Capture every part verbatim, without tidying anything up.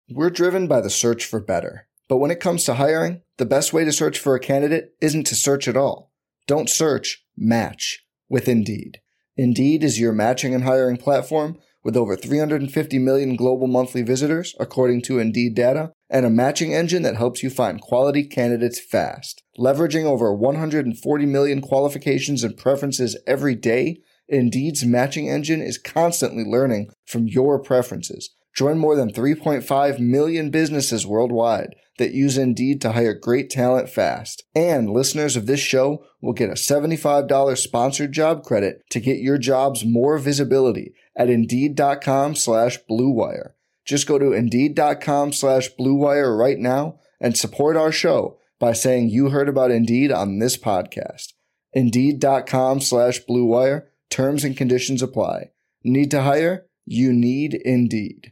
We're driven by the search for better. But when it comes to hiring, the best way to search for a candidate isn't to search at all. Don't search, match with Indeed. Indeed is your matching and hiring platform with over three hundred fifty million global monthly visitors, according to Indeed data, and a matching engine that helps you find quality candidates fast. Leveraging over one hundred forty million qualifications and preferences every day, Indeed's matching engine is constantly learning from your preferences. Join more than three point five million businesses worldwide that use Indeed to hire great talent fast. And listeners of this show will get a seventy-five dollars sponsored job credit to get your jobs more visibility at Indeed.com slash Blue Wire. Just go to Indeed.com slash Blue Wire right now and support our show by saying you heard about Indeed on this podcast. Indeed.com slash Blue Wire. Terms and conditions apply. Need to hire? You need Indeed.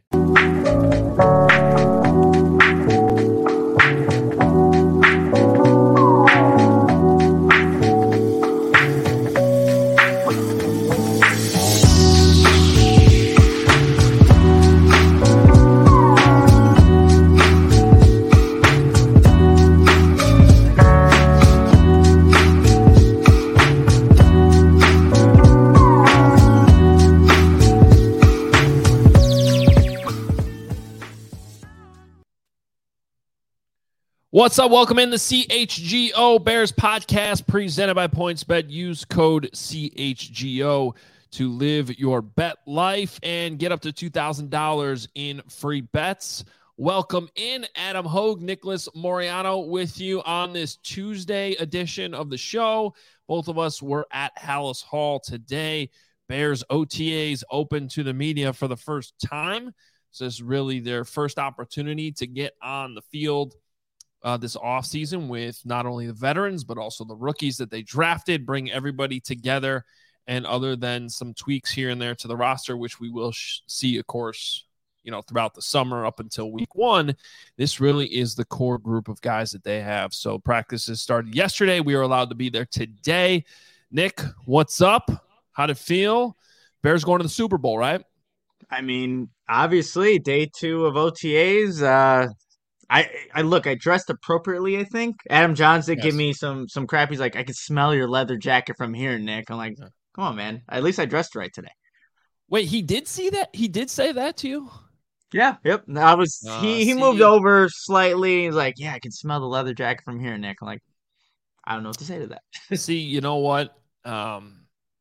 What's up? Welcome in the C H G O Bears podcast presented by PointsBet. Use code C H G O to live your bet life and get up to two thousand dollars in free bets. Welcome in Adam Hogue, Nicholas Moriano with you on this Tuesday edition of the show. Both of us were at Hallis Hall today. Bears O T As open to the media for the first time. So this is really their first opportunity to get on the field Uh, this offseason with not only the veterans, but also the rookies that they drafted, bring everybody together. And other than some tweaks here and there to the roster, which we will sh- see, of course, you know, throughout the summer up until week one, this really is the core group of guys that they have. So practices started yesterday. We were allowed to be there today. Nick, what's up? How'd it feel? Bears going to the Super Bowl, right? I mean, obviously, day two of O T As. Uh, I, I look, I dressed appropriately, I think. Adam Johns did Yes. give me some some crap. He's like, I can smell your leather jacket from here, Nick. I'm like, come on, man. At least I dressed right today. Wait, he did see that? He did say that to you? Yeah, yep. I was Uh, he, he see- moved over slightly. He's like, yeah, I can smell the leather jacket from here, Nick. I'm like, I don't know what to say to that. See, you know what? Um,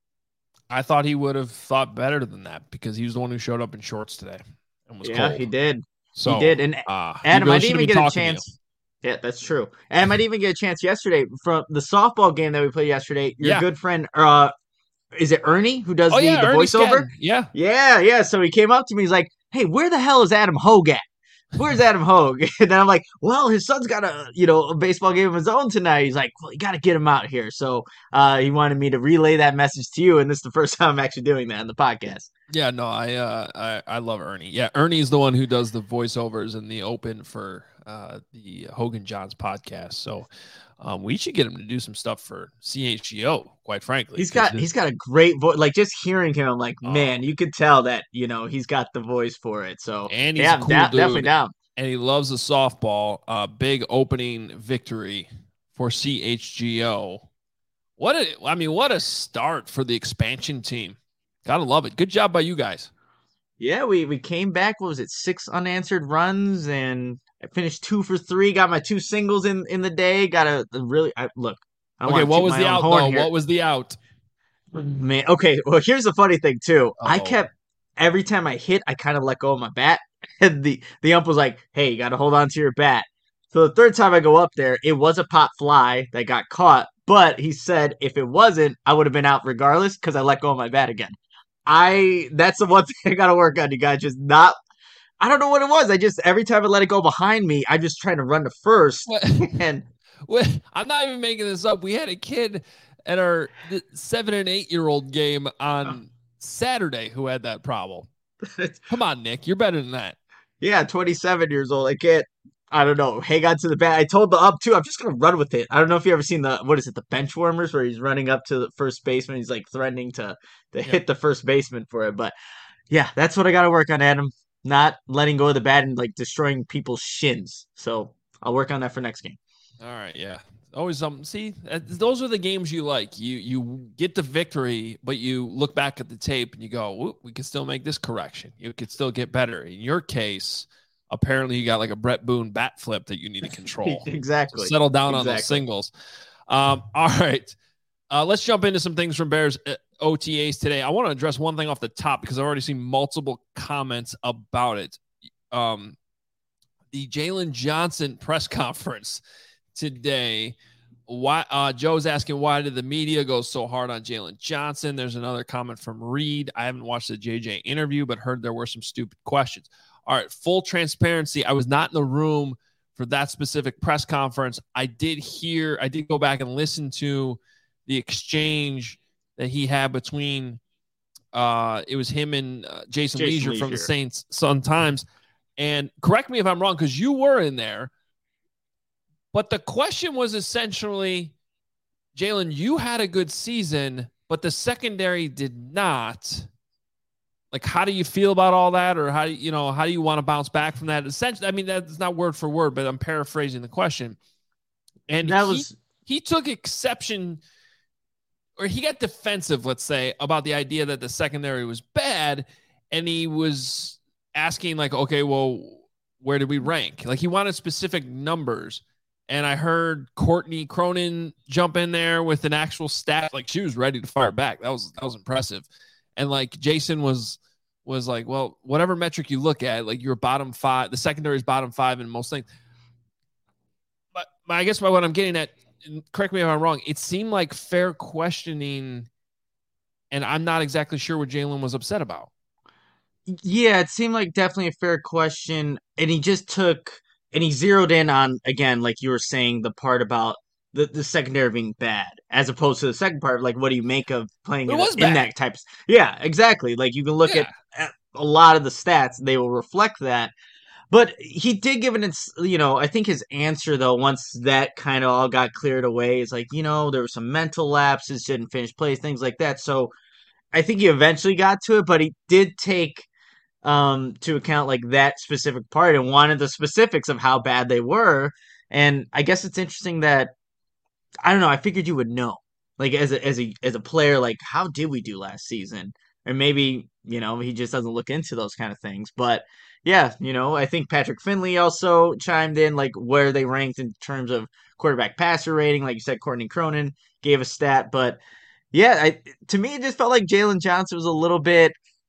I thought he would have thought better than that because he was the one who showed up in shorts today and was yeah, cold. he did. So, he did. And uh, he Adam, really I didn't should've even been get a talking to you. chance. Yeah, that's true. Adam, I didn't even get a chance yesterday from the softball game that we played yesterday. Your Yeah. good friend, uh, is it Ernie who does Oh, the, yeah, the Ernie voiceover? Skadden. Yeah. Yeah, yeah. So he came up to me. He's like, "Hey, where the hell is Adam Hogue at? Where's Adam Hogue?" And then I'm like, "Well, his son's got a you know a baseball game of his own tonight." He's like, "Well, you got to get him out here." So uh, he wanted me to relay that message to you, and this is the first time I'm actually doing that on the podcast. Yeah, no, I, uh, I I love Ernie. Yeah, Ernie's the one who does the voiceovers in the open for uh, the Hogan Johns podcast. So um, we should get him to do some stuff for C H G O, quite frankly. He's got his, he's got a great voice. Like just hearing him, I'm like, Oh. man, you could tell that you know he's got the voice for it. So And he's yeah, a cool da- dude. definitely down. and he loves the softball. Uh, big opening victory for C H G O. What a, I mean, what a start for the expansion team. Gotta love it. Good job by you guys. Yeah, we we came back. What was it? Six unanswered runs, and I finished two for three. Got my two singles in, in the day. Got a, a really I, look. I don't Okay, wanna what toot was my the own out horn though? here. What was the out? Man, okay. Well, here's the funny thing too. I Uh-oh. kept every time I hit, I kind of let go of my bat, and the the ump was like, "Hey, you got to hold on to your bat." So the third time I go up there, it was a pop fly that got caught, but he said if it wasn't, I would have been out regardless because I let go of my bat again. I that's the one thing I got to work on. You guys just not. I don't know what it was. I just every time I let it go behind me, I just trying to run to first, What? and Well, I'm not even making this up. We had a kid at our th- seven and eight year old game on Saturday who had that problem. Come on, Nick, you're better than that. yeah, twenty-seven years old. I can't. I don't know. Hang on to the bat. I told the up too. I'm just gonna run with it. I don't know if you ever seen the what is it, the bench warmers, where he's running up to the first baseman. He's like threatening to to Yeah. hit the first baseman for it. But yeah, that's what I got to work on, Adam. not letting go of the bat and like destroying people's shins. So I'll work on that for next game. All right, yeah. Always something. Um, see, those are the games you like. You you get the victory, but you look back at the tape and you go, we can still make this correction. You could still get better. In your case, apparently you got like a Brett Boone bat flip that you need to control. Exactly. So settle down exactly. on those singles. Um, all right. Uh, let's jump into some things from Bears O T As today. I want to address one thing off the top because I've already seen multiple comments about it. Um, the Jalen Johnson press conference today. Why uh, Joe's asking, why did the media go so hard on Jalen Johnson? There's another comment from Reed. I haven't watched the J J interview, but heard there were some stupid questions. All right, full transparency. I was not in the room for that specific press conference. I did hear, I did go back and listen to the exchange that he had between, uh, it was him and uh, Jason, Jason Leisure, Leisure from the Saints Sun Times. And correct me if I'm wrong, because you were in there. But the question was essentially, Jalen, you had a good season, but the secondary did not. Like, how do you feel about all that? Or how do you, you know, how do you want to bounce back from that? Essentially, I mean, that's not word for word, but I'm paraphrasing the question. And that he, was he took exception, or he got defensive, let's say, about the idea that the secondary was bad. And he was asking, like, okay, well, where did we rank? Like, he wanted specific numbers. And I heard Courtney Cronin jump in there with an actual stat. Like, she was ready to fire back. That was that was impressive. And like Jason was was like, well, whatever metric you look at, like you're bottom five, the secondary is bottom five in most things. But, but I guess by what I'm getting at, correct me if I'm wrong, it seemed like fair questioning, and I'm not exactly sure what Jalen was upset about. Yeah, it seemed like definitely a fair question, and he just took. And he zeroed in on, again, like you were saying, the part about the, the secondary being bad, as opposed to the second part, like, what do you make of playing in, in that type of... Yeah, exactly. Like, you can look yeah. at, at a lot of the stats, they will reflect that. But he did give an, you know, I think his answer, though, once that kind of all got cleared away, is like, you know, there were some mental lapses, didn't finish plays, things like that. So I think he eventually got to it, but he did take... Um, to account like that specific part and wanted the specifics of how bad they were. And I guess it's interesting that I don't know. I figured you would know, like as a as a as a player, like how did we do last season? Or maybe you know he just doesn't look into those kind of things. But yeah, you know I think Patrick Finley also chimed in like where they ranked in terms of quarterback passer rating. Like you said, Courtney Cronin gave a stat, but yeah, I, to me it just felt like Jalen Johnson was a little bit.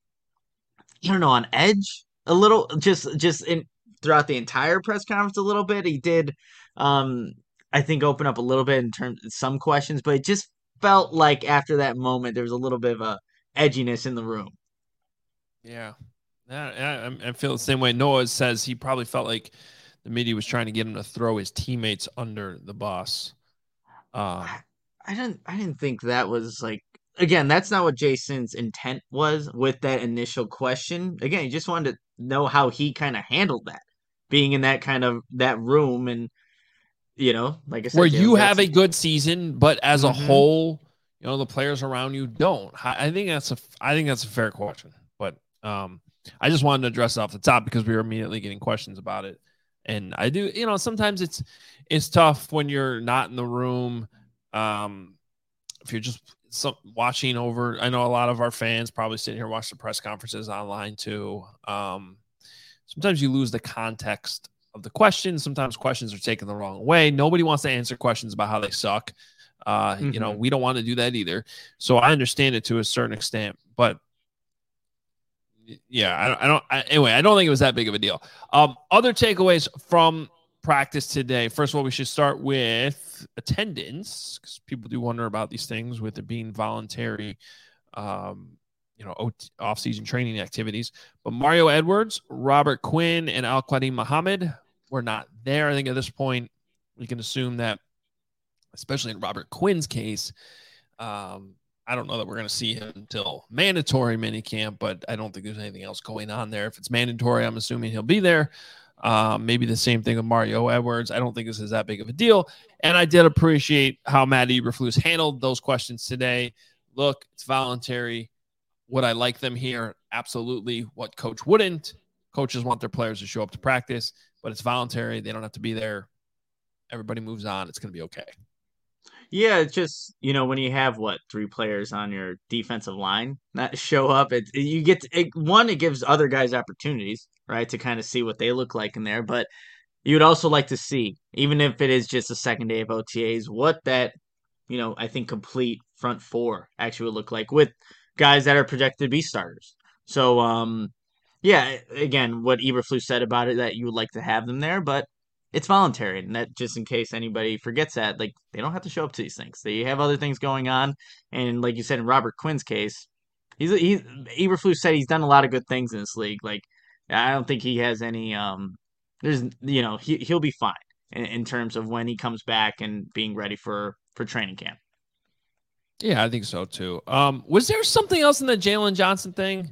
I don't know, on edge a little, just just in throughout the entire press conference a little bit. He did, um, I think, open up a little bit in terms of some questions, but it just felt like after that moment there was a little bit of a edginess in the room. Yeah, yeah, I, I feel the same way. Noah says he probably felt like the media was trying to get him to throw his teammates under the bus. Um, I, I didn't, I didn't think that was like. Again, that's not what Jason's intent was with that initial question. Again, he just wanted to know how he kind of handled that, being in that kind of that room, and you know, like I said, where you have a good season, but as mm-hmm. a whole, you know, the players around you don't. I think that's a, I think that's a fair question, but um, I just wanted to address it off the top because we were immediately getting questions about it, and I do, you know, sometimes it's it's tough when you're not in the room. Um, if you're just some watching over, I know a lot of our fans probably sitting here watch the press conferences online too. Um, sometimes you lose the context of the questions. Sometimes questions are taken the wrong way. Nobody wants to answer questions about how they suck. Uh, mm-hmm. You know, we don't want to do that either. So I understand it to a certain extent, but yeah, I don't, I don't I, anyway, I don't think it was that big of a deal. Um, other takeaways from practice today. First of all, we should start with attendance because people do wonder about these things with it being voluntary, um, you know, off-season training activities. But Mario Edwards, Robert Quinn, and Al-Qadim Muhammad were not there. I think at this point, we can assume that, especially in Robert Quinn's case, um, I don't know that we're going to see him until mandatory minicamp, but I don't think there's anything else going on there. If it's mandatory, I'm assuming he'll be there. Um, maybe the same thing with Mario Edwards. I don't think this is that big of a deal. And I did appreciate how Matt Eberflus handled those questions today. Look, it's voluntary. Would I like them here? Absolutely. What coach wouldn't? Coaches want their players to show up to practice, but it's voluntary. They don't have to be there. Everybody moves on. It's going to be okay. Yeah, it's just, you know, when you have what, three players on your defensive line that show up, it, you get to, it, one, it gives other guys opportunities, right, to kind of see what they look like in there. But you would also like to see, even if it is just a second day of O T As, what that, you know, I think complete front four actually would look like with guys that are projected to be starters. So, um, yeah, again, what Eberflus said about it, that you would like to have them there, but it's voluntary, and that just in case anybody forgets that, like, they don't have to show up to these things. They have other things going on, and like you said in Robert Quinn's case, he's he Eberflus said he's done a lot of good things in this league. Like, I don't think he has any. Um, there's you know he he'll be fine in, in terms of when he comes back and being ready for for training camp. Yeah, I think so too. Um, was there something else in the Jalen Johnson thing?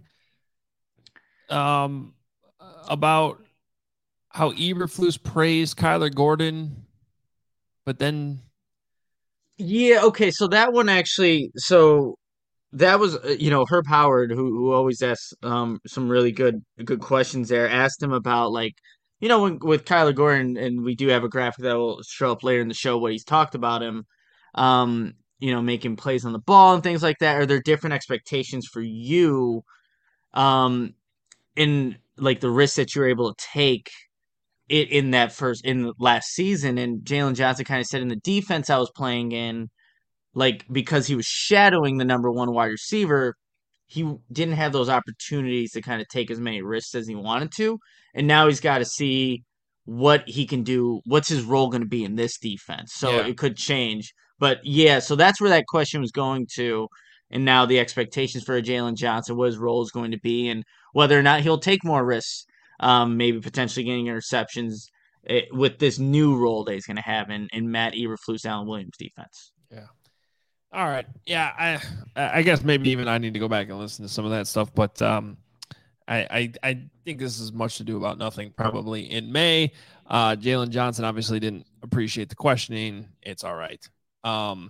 Um, about how Eberflus praised Kyler Gordon, but then Yeah, okay, so that one actually, so that was uh, you know Herb Howard, who who always asks um some really good good questions there. Asked him about, like, you know when, with Kyler Gordon, and we do have a graphic that will show up later in the show what he's talked about him, um you know making plays on the ball and things like that. Are there different expectations for you, um in like the risks that you're able to take in, in that first in the last season? And Jalen Johnson kind of said, in the defense I was playing in, like, because he was shadowing the number one wide receiver, he didn't have those opportunities to kind of take as many risks as he wanted to. And now he's got to see what he can do. What's his role going to be in this defense? So yeah. it could change. But yeah, so that's where that question was going to. And now the expectations for Jalen Johnson, what his role is going to be, and whether or not he'll take more risks, um, maybe potentially getting interceptions eh, with this new role that he's going to have in, in Matt Eberflus, Allen Williams defense. Yeah. All right. Yeah, I I guess maybe even I need to go back and listen to some of that stuff, but um, I I, I think this is much to do about nothing. Probably in May, uh, Jalen Johnson obviously didn't appreciate the questioning. It's all right. Um,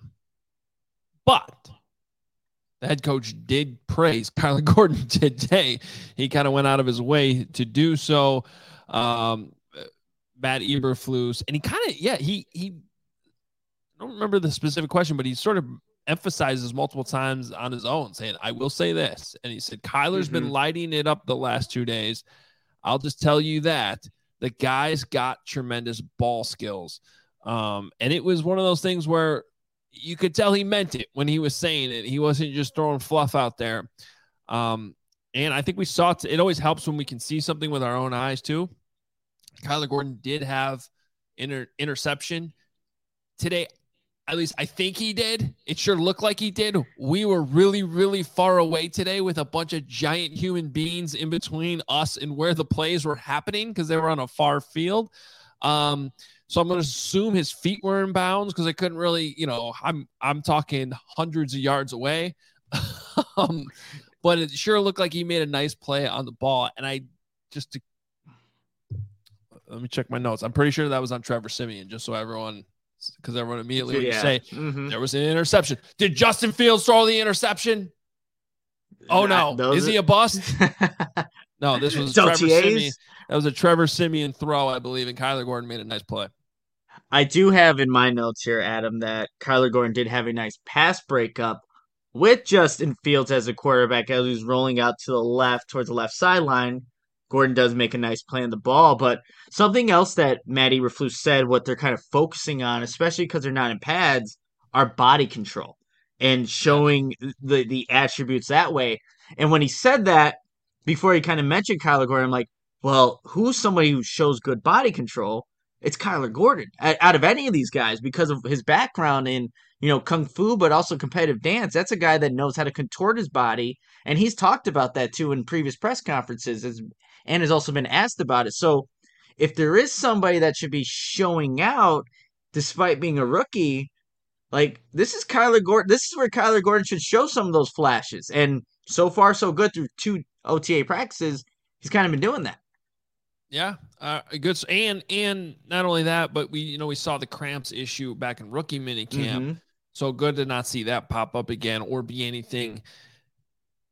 but the head coach did praise Kyler Gordon today. He kind of went out of his way to do so. Um, Matt Eberflus, and he kind of yeah he he. I don't remember the specific question, but he sort of emphasizes multiple times on his own, saying, I will say this. And he said, Kyler's mm-hmm. been lighting it up the last two days. I'll just tell you that the guy's got tremendous ball skills. Um, and it was one of those things where you could tell he meant it when he was saying it. He wasn't just throwing fluff out there. Um, and I think we saw it. It always helps when we can see something with our own eyes too. Kyler Gordon did have inter- interception today. At least I think he did. It sure looked like he did. We were really, really far away today with a bunch of giant human beings in between us and where the plays were happening because they were on a far field. Um, so I'm going to assume his feet were in bounds because I couldn't really, you know, I'm I'm talking hundreds of yards away. um, but it sure looked like he made a nice play on the ball. And I just to, let me check my notes. I'm pretty sure that was on Trevor Siemian, just so everyone. Because everyone immediately would yeah. say mm-hmm. there was an interception. Did Justin Fields throw the interception? Oh no, Those is are... he a bust? No, this was Trevor Siemian. That was a Trevor Siemian throw, I believe, and Kyler Gordon made a nice play. I do have in my notes here, Adam, that Kyler Gordon did have a nice pass breakup with Justin Fields as a quarterback as he was rolling out to the left towards the left sideline. Gordon does make a nice play on the ball, but something else that Matt Eberflus said, what they're kind of focusing on, especially because they're not in pads, are body control and showing the, the attributes that way. And when he said that, before he kind of mentioned Kyler Gordon, I'm like, well, who's somebody who shows good body control? It's Kyler Gordon out of any of these guys because of his background in, you know, kung fu, but also competitive dance. That's a guy that knows how to contort his body, and he's talked about that too in previous press conferences, as, and has also been asked about it. So if there is somebody that should be showing out despite being a rookie, like, this is Kyler Gordon. This is where Kyler Gordon should show some of those flashes. And so far, so good through two O T A practices. He's kind of been doing that. Yeah, uh, good. And and not only that, but we you know we saw the cramps issue back in rookie minicamp. Mm-hmm. So good to not see that pop up again or be anything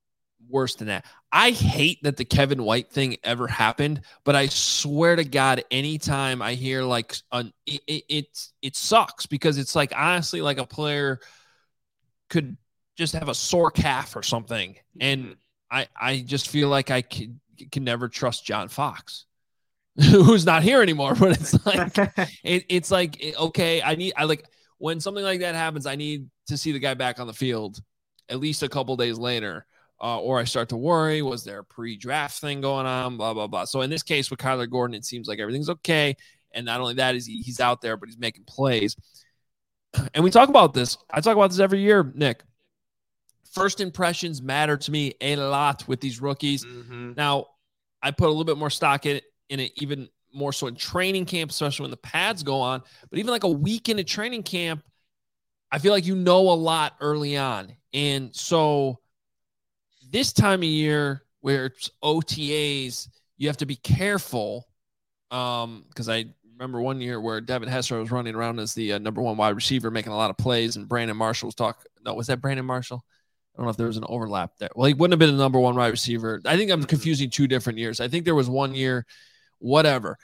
worse than that. I hate that the Kevin White thing ever happened, but I swear to God, anytime I hear like an, it, it, it, it sucks because it's like, honestly, like a player could just have a sore calf or something. And I, I just feel like I can, can never trust John Fox, who's not here anymore. But it's like, it, it's like, okay, I need, I like when something like that happens, I need to see the guy back on the field at least a couple days later. Uh, or I start to worry, was there a pre-draft thing going on, blah, blah, blah. So in this case with Kyler Gordon, it seems like everything's okay. And not only that is he, he's out there, but he's making plays. And we talk about this. I talk about this every year, Nick. First impressions matter to me a lot with these rookies. Mm-hmm. Now, I put a little bit more stock in it, in it, even more so in training camp, especially when the pads go on. But even like a week into training camp, I feel like you know a lot early on. And so this time of year where it's O T As, you have to be careful um, because I remember one year where Devin Hester was running around as the uh, number one wide receiver, making a lot of plays, and Brandon Marshall was talking. No, was that Brandon Marshall? I don't know if there was an overlap there. Well, he wouldn't have been the number one wide receiver. I think I'm confusing two different years. I think there was one year, whatever.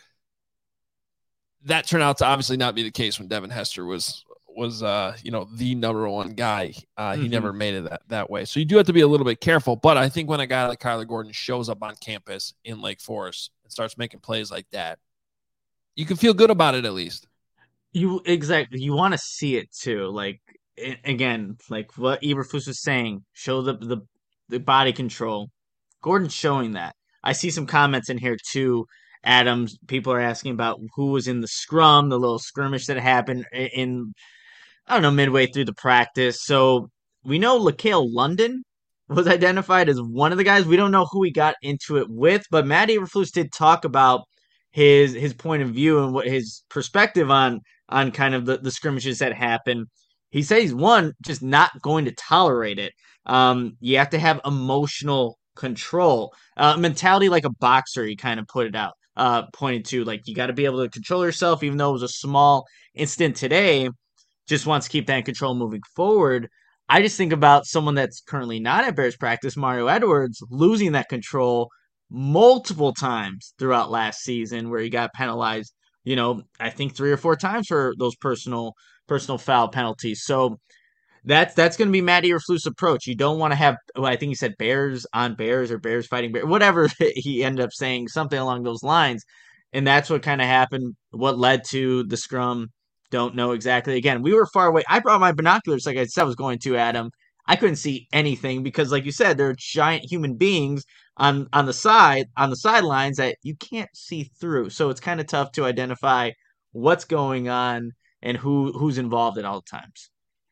That turned out to obviously not be the case when Devin Hester was was, uh, you know, the number one guy. Uh, he mm-hmm. never made it that, that way. So you do have to be a little bit careful. But I think when a guy like Kyler Gordon shows up on campus in Lake Forest and starts making plays like that, you can feel good about it at least. You exactly. You want to see it too. Like, again, like what Eberflus was saying, show the, the, the body control. Gordon's showing that. I see some comments in here too, Adams. People are asking about who was in the scrum, the little skirmish that happened in, I don't know, midway through the practice. So we know LaCale London was identified as one of the guys. We don't know who he got into it with, but Matt Eberflus did talk about his his point of view and what his perspective on on kind of the, the skirmishes that happen. He says he's one, just not going to tolerate it. Um, you have to have emotional control, uh, mentality like a boxer. He kind of put it out, uh, pointed to like you got to be able to control yourself, even though it was a small incident today. Just wants to keep that in control moving forward. I just think about someone that's currently not at Bears practice, Mario Edwards, losing that control multiple times throughout last season, where he got penalized, you know, I think three or four times for those personal personal foul penalties. So that's that's going to be Matt Eberflus' approach. You don't want to have, well, I think he said Bears on Bears or Bears fighting Bears, whatever he ended up saying, something along those lines. And that's what kind of happened, what led to the scrum. Don't know exactly. Again, we were far away. I brought my binoculars, like I said I was going to, Adam. I couldn't see anything because, like you said, they're giant human beings on on the side on the sidelines that you can't see through. So it's kind of tough to identify what's going on and who who's involved at all times.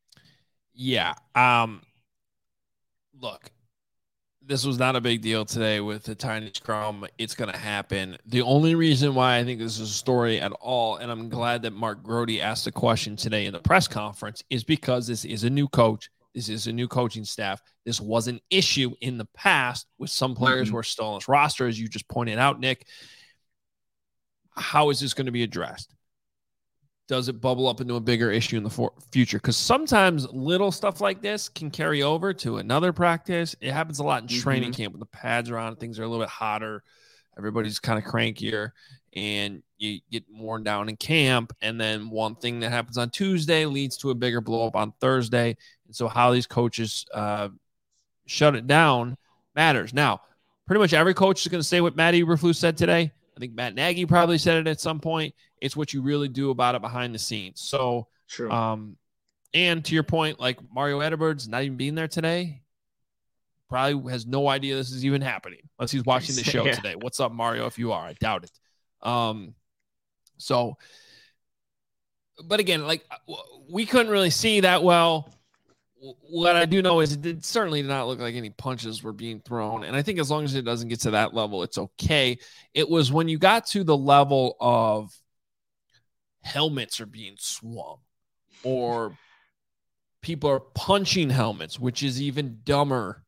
Yeah. Um. Look, this was not a big deal today with the tiny scrum. It's going to happen. The only reason why I think this is a story at all, and I'm glad that Mark Grody asked the question today in the press conference, is because this is a new coach. This is a new coaching staff. This was an issue in the past with some players mm-hmm. who are still on this roster, as you just pointed out, Nick. How is this going to be addressed? Does it bubble up into a bigger issue in the for- future? Because sometimes little stuff like this can carry over to another practice. It happens a lot in mm-hmm. training camp when the pads are on, things are a little bit hotter. Everybody's kind of crankier, and you get worn down in camp. And then one thing that happens on Tuesday leads to a bigger blow up on Thursday. And so how these coaches uh, shut it down matters. Now, pretty much every coach is going to say what Matt Eberflus said today. I think Matt Nagy probably said it at some point. It's what you really do about it behind the scenes. So, True. um, and to your point, like Mario Edwards not even being there today, probably has no idea this is even happening unless he's watching the show yeah. today. What's up, Mario? If you are, I doubt it. Um, so, but again, like we couldn't really see that well. What I do know is it did, certainly did not look like any punches were being thrown. And I think as long as it doesn't get to that level, it's okay. It was when you got to the level of helmets are being swung or people are punching helmets, which is even dumber.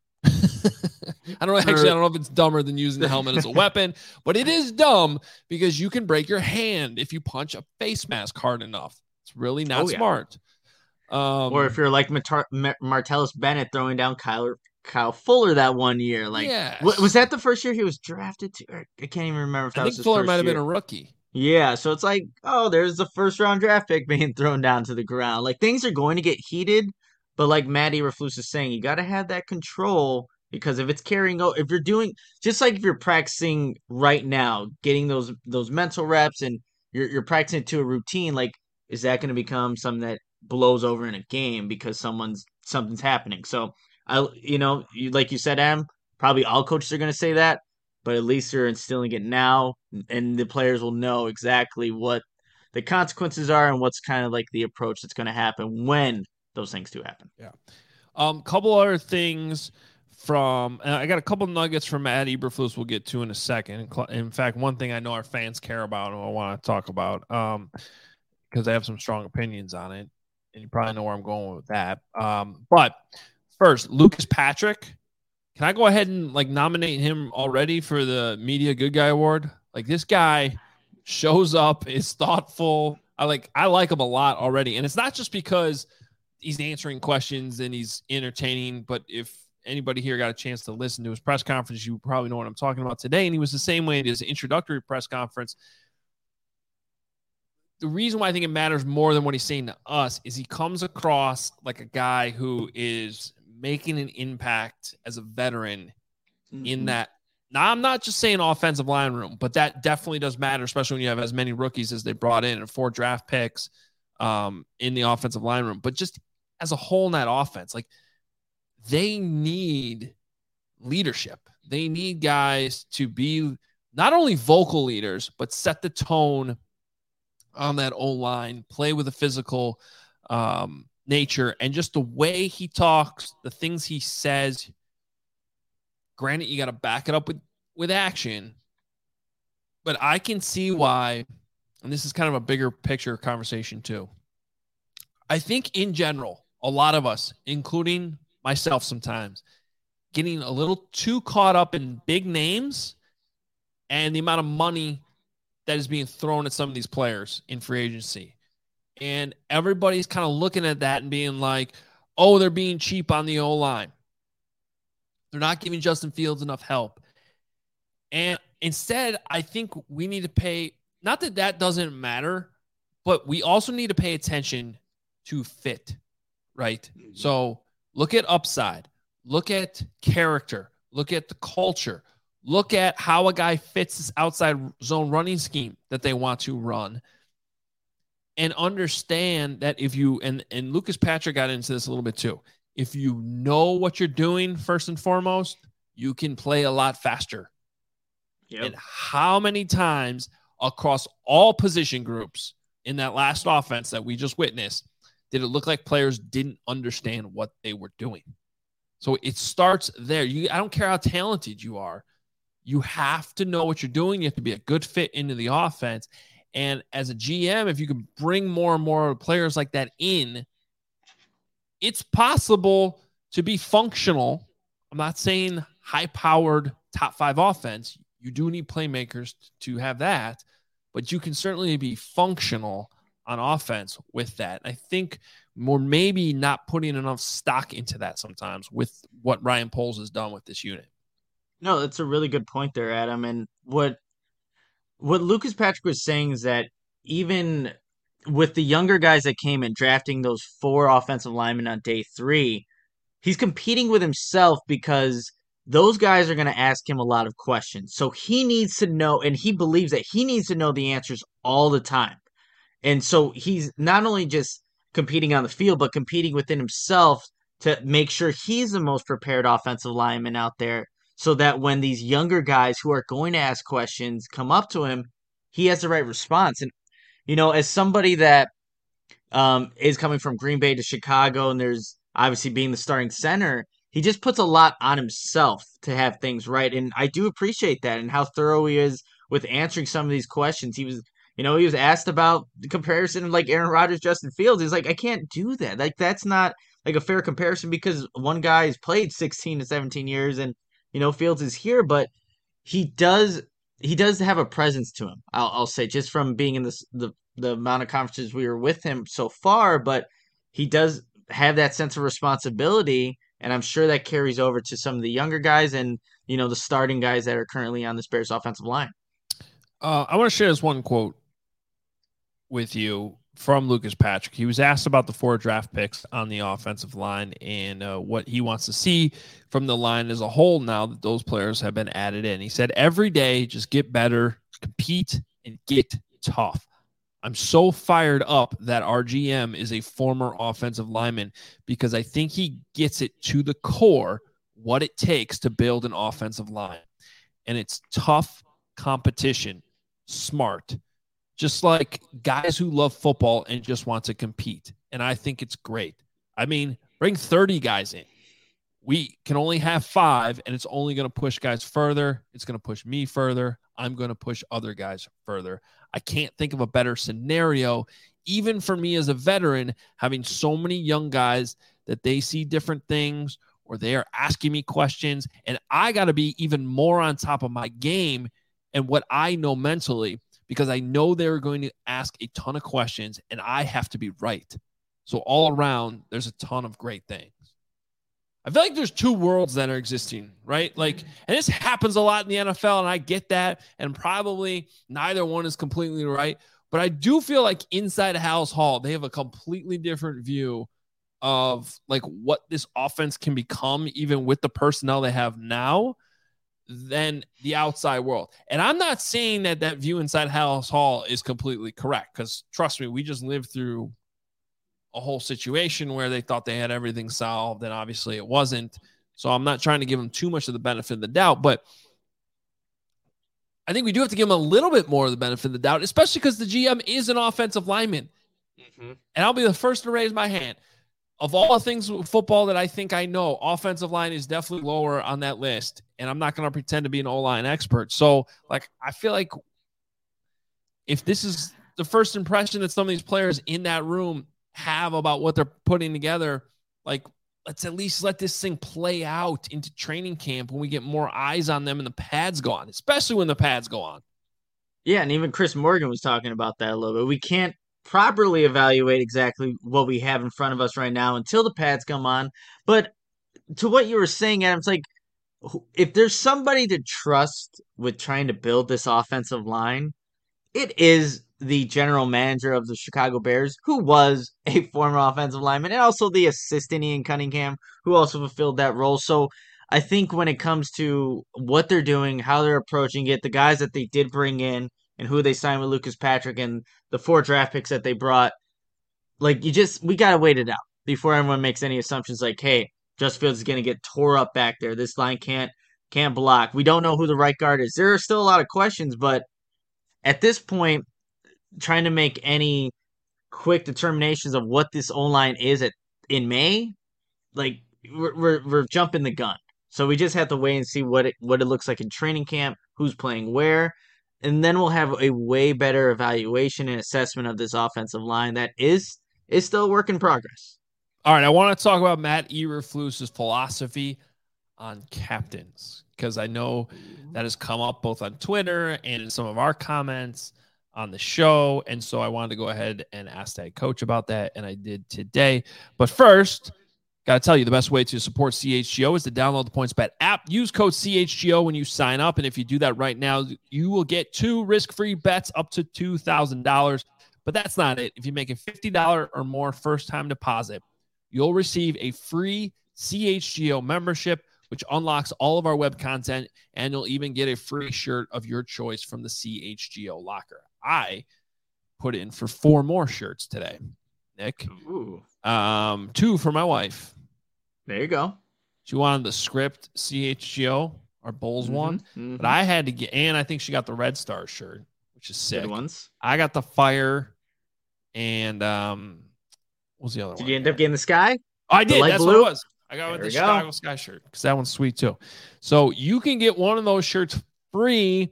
I don't know. Actually, I don't know if it's dumber than using the helmet as a weapon, but it is dumb because you can break your hand if you punch a face mask hard enough. It's really not oh, yeah. smart. Um, or if you're like Martar- Martellus Bennett throwing down Kyler Kyle Fuller that one year. Like, Yes. w- was that the first year he was drafted to? Or I can't even remember if that I was think his Fuller first might have year. been a rookie. Yeah, so it's like, oh, there's the first round draft pick being thrown down to the ground. Like things are going to get heated, but like Matt Eberflus is saying, you got to have that control because if it's carrying out, if you're doing just like if you're practicing right now, getting those those mental reps and you're you're practicing it to a routine, like is that going to become something that blows over in a game because someone's something's happening? So I, you know, you, like you said, Adam, probably all coaches are going to say that, but at least you're instilling it now, and the players will know exactly what the consequences are and what's kind of like the approach that's going to happen when those things do happen. Yeah. Um, couple other things from, and I got a couple nuggets from Matt Eberflus we'll get to in a second. In fact, one thing I know our fans care about and I want to talk about, um, because they have some strong opinions on it, and you probably know where I'm going with that. Um, but first, Lucas Patrick. Can I go ahead and like nominate him already for the Media Good Guy Award? Like this guy shows up, is thoughtful. I like I like him a lot already. And it's not just because he's answering questions and he's entertaining, but if anybody here got a chance to listen to his press conference, you probably know what I'm talking about today. And he was the same way in his introductory press conference. The reason why I think it matters more than what he's saying to us is he comes across like a guy who is making an impact as a veteran mm-hmm. in that. Now, I'm not just saying offensive line room, but that definitely does matter, especially when you have as many rookies as they brought in and four draft picks um, in the offensive line room. But just as a whole in that offense, like they need leadership. They need guys to be not only vocal leaders, but set the tone on that O-line, play with a physical um, nature, and just the way he talks, the things he says. Granted, you got to back it up with, with action, but I can see why, and this is kind of a bigger picture conversation too. I think in general, a lot of us, including myself sometimes, getting a little too caught up in big names and the amount of money that is being thrown at some of these players in free agency. And everybody's kind of looking at that and being like, oh, they're being cheap on the O-line. They're not giving Justin Fields enough help. And instead, I think we need to pay, not that that doesn't matter, but we also need to pay attention to fit, right? Mm-hmm. So look at upside, look at character, look at the culture, look at how a guy fits this outside zone running scheme that they want to run, and understand that if you, and, and Lucas Patrick got into this a little bit too, if you know what you're doing, first and foremost, you can play a lot faster. Yep. And how many times across all position groups in that last offense that we just witnessed did it look like players didn't understand what they were doing? So it starts there. You, I don't care how talented you are. You have to know what you're doing. You have to be a good fit into the offense. And as a G M, if you can bring more and more players like that in, it's possible to be functional. I'm not saying high-powered top five offense. You do need playmakers to have that, but you can certainly be functional on offense with that. I think we're maybe not putting enough stock into that sometimes with what Ryan Poles has done with this unit. No, that's a really good point there, Adam. And what what Lucas Patrick was saying is that even with the younger guys that came in, drafting those four offensive linemen on day three, he's competing with himself because those guys are going to ask him a lot of questions. So he needs to know, and he believes that he needs to know the answers all the time. And so he's not only just competing on the field, but competing within himself to make sure he's the most prepared offensive lineman out there, so that when these younger guys who are going to ask questions come up to him, he has the right response. And, you know, as somebody that um, is coming from Green Bay to Chicago, and there's obviously being the starting center, he just puts a lot on himself to have things right. And I do appreciate that and how thorough he is with answering some of these questions. He was, you know, he was asked about the comparison of like Aaron Rodgers, Justin Fields. He's like, I can't do that. Like, that's not like a fair comparison because one guy has played sixteen to seventeen years and, you know, Fields is here, but he does he does have a presence to him. I'll, I'll say just from being in this the the amount of conferences we were with him so far, but he does have that sense of responsibility And I'm sure that carries over to some of the younger guys and, you know, the starting guys that are currently on this Bears offensive line. Uh, I want to share this one quote with you from Lucas Patrick. He was asked about the four draft picks on the offensive line and uh, what he wants to see from the line as a whole now that those players have been added in. He said, every day, just get better, compete, and get tough. I'm so fired up that our G M is a former offensive lineman because I think he gets it to the core what it takes to build an offensive line. And it's tough competition, smart, just like guys who love football and just want to compete. And I think it's great. I mean, bring thirty guys in. We can only have five, and it's only going to push guys further. It's going to push me further. I'm going to push other guys further. I can't think of a better scenario, even for me as a veteran, having so many young guys that they see different things or they are asking me questions, and I got to be even more on top of my game and what I know mentally, because I know they're going to ask a ton of questions and I have to be right. So all around, there's a ton of great things. I feel like there's two worlds that are existing, right? Like, and this happens a lot in the N F L, and I get that, and probably neither one is completely right. But I do feel like inside Halas Hall, they have a completely different view of like what this offense can become, even with the personnel they have now, than the outside world. And I'm not saying that that view inside Halas Hall is completely correct, because trust me, we just lived through a whole situation where they thought they had everything solved, and obviously it wasn't. So I'm not trying to give them too much of the benefit of the doubt, but I think we do have to give them a little bit more of the benefit of the doubt, especially because the G M is an offensive lineman. Mm-hmm. And I'll be the first to raise my hand. Of all the things with football that I think I know, offensive line is definitely lower on that list. And I'm not going to pretend to be an O-line expert. So, like, I feel like if this is the first impression that some of these players in that room have about what they're putting together, like, let's at least let this thing play out into training camp when we get more eyes on them and the pads go on, especially when the pads go on. Yeah, and even Chris Morgan was talking about that a little bit. We can't properly evaluate exactly what we have in front of us right now until the pads come on. But to what you were saying, Adam, it's like, if there's somebody to trust with trying to build this offensive line, it is the general manager of the Chicago Bears, who was a former offensive lineman, and also the assistant Ian Cunningham, who also fulfilled that role. So I think when it comes to what they're doing, how they're approaching it, the guys that they did bring in, and who they signed with Lucas Patrick, and the four draft picks that they brought, like, you just, we got to wait it out before everyone makes any assumptions like, hey, Justin Fields is going to get tore up back there. This line can't can't block. We don't know who the right guard is. There are still a lot of questions, but at this point, trying to make any quick determinations of what this O-line is at in May, like, we're, we're we're jumping the gun. So we just have to wait and see what it what it looks like in training camp, who's playing where, and then we'll have a way better evaluation and assessment of this offensive line that is is still a work in progress. All right, I want to talk about Matt Eberflus's philosophy on captains, because I know that has come up both on Twitter and in some of our comments on the show. And so I wanted to go ahead and ask that coach about that, and I did today. But first, got to tell you, the best way to support C H G O is to download the PointsBet app. Use code C H G O when you sign up, and if you do that right now, you will get two risk-free bets up to two thousand dollars. But that's not it. If you make a fifty dollars or more first-time deposit, you'll receive a free C H G O membership, which unlocks all of our web content, and you'll even get a free shirt of your choice from the C H G O locker. I put in for four more shirts today, Nick. Ooh. Um, two for my wife. There you go. She wanted the script C H G O, our Bulls Mm-hmm, one, mm-hmm. but I had to get, and I think she got the Red Star shirt, which is sick. Good ones. I got the Fire, and um, what was the other Did one? you end up getting the Sky? Oh, I did. That's blue? what it was. I got There with the we go. Chicago Sky shirt because that one's sweet too. So you can get one of those shirts free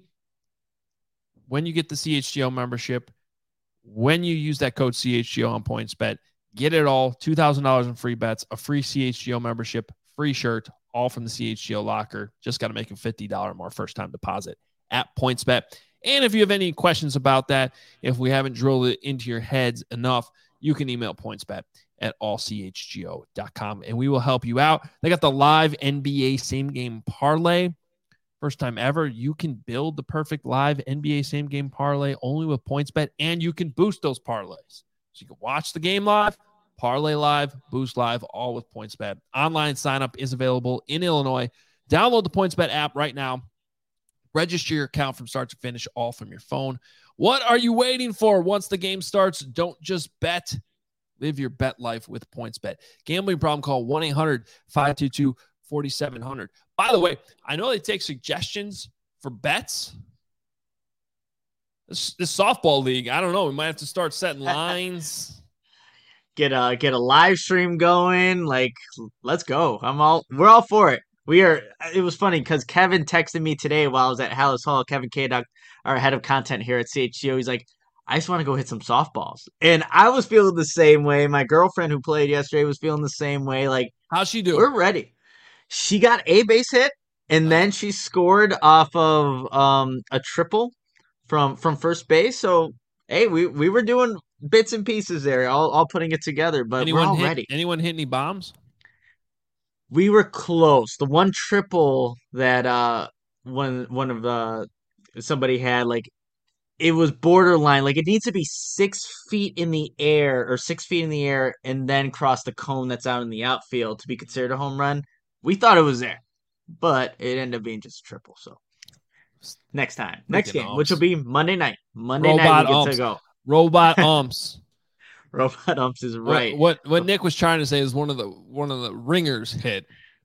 when you get the C H G O membership. When you use that code C H G O on PointsBet, get it all, two thousand dollars in free bets, a free C H G O membership, free shirt, all from the C H G O locker. Just got to make a fifty dollars more first-time deposit at PointsBet. And if you have any questions about that, if we haven't drilled it into your heads enough, you can email pointsbet at all c h g o dot com, and we will help you out. They got the live N B A same game parlay. First time ever, you can build the perfect live N B A same game parlay only with PointsBet, and you can boost those parlays. So you can watch the game live, parlay live, boost live, all with PointsBet. Online sign up is available in Illinois. Download the PointsBet app right now. Register your account from start to finish, all from your phone. What are you waiting for? Once the game starts, don't just bet. Live your bet life with PointsBet. Gambling problem, call one eight hundred five two two four seven zero zero. By the way, I know they take suggestions for bets. This, this softball league, I don't know. We might have to start setting lines. Get a get a live stream going. Like, let's go. I'm all we're all for it. We are. It was funny because Kevin texted me today while I was at Hallis Hall. Kevin K, our head of content here at C H G O. He's like, I just want to go hit some softballs. And I was feeling the same way. My girlfriend who played yesterday was feeling the same way. Like, how's she doing? We're ready. She got a base hit, and then she scored off of um, a triple from from first base. So, hey, we, we were doing bits and pieces there, all, all putting it together. But anyone we're all hit, ready. Anyone hit any bombs? We were close. The one triple that uh, one one of the somebody had, like, it was borderline. Like, it needs to be six feet in the air or six feet in the air and then cross the cone that's out in the outfield to be considered a home run. We thought it was there, but it ended up being just a triple. So next time, next game, umps. which will be Monday night. Monday Robot night we get umps. to go. Robot umps. Robot umps is right. What, what what Nick was trying to say is one of the one of the ringers hit.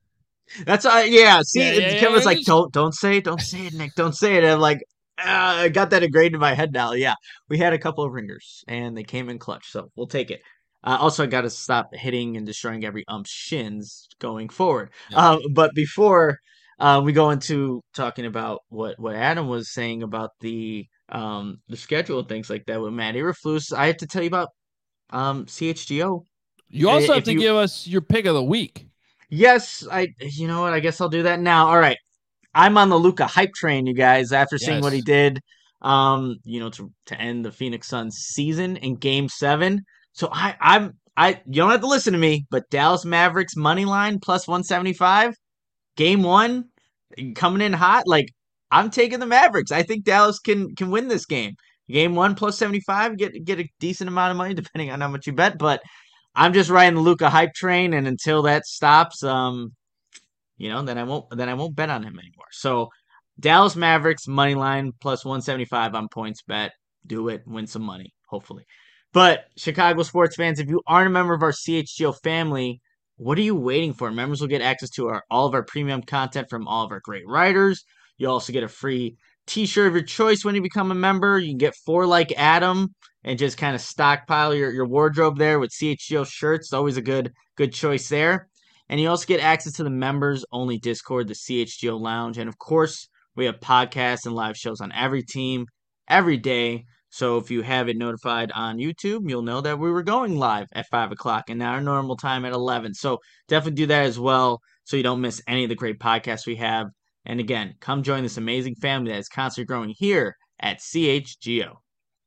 That's uh, yeah. See, yeah, yeah, Kevin was yeah, like, just... "Don't don't say it, don't say it, Nick, don't say it." And I'm like, uh, I got that ingrained in my head now. Yeah, we had a couple of ringers, and they came in clutch, so we'll take it. Uh, also, I got to stop hitting and destroying every ump's shins going forward. Yeah. Uh, but before uh, we go into talking about what, what Adam was saying about the um, the schedule and things like that with Matt Eberflus, I have to tell you about um, C H G O. You also if have to you... give us your pick of the week. Yes, I. You know what? I guess I'll do that now. All right, I'm on the Luka hype train, you guys. After seeing yes. what he did, um, you know, to to end the Phoenix Suns season in Game Seven. So I, I'm, I. You don't have to listen to me, but Dallas Mavericks money line plus one seventy-five, game one, coming in hot. Like, I'm taking the Mavericks. I think Dallas can can win this game. Game one plus seventy-five, get get a decent amount of money depending on how much you bet. But I'm just riding the Luka hype train, and until that stops, um, you know, then I won't then I won't bet on him anymore. So Dallas Mavericks money line plus one seventy-five on PointsBet. Do it, win some money, hopefully. But Chicago sports fans, if you aren't a member of our C H G O family, what are you waiting for? Members will get access to our all of our premium content from all of our great writers. You also get a free t-shirt of your choice when you become a member. You can get four like Adam and just kind of stockpile your, your wardrobe there with C H G O shirts. It's always a good good choice there. And you also get access to the members-only Discord, the C H G O Lounge. And, of course, we have podcasts and live shows on every team, every day. So if you have it notified on YouTube, you'll know that we were going live at five o'clock and now our normal time at eleven. So definitely do that as well so you don't miss any of the great podcasts we have. And, again, come join this amazing family that is constantly growing here at C H G O.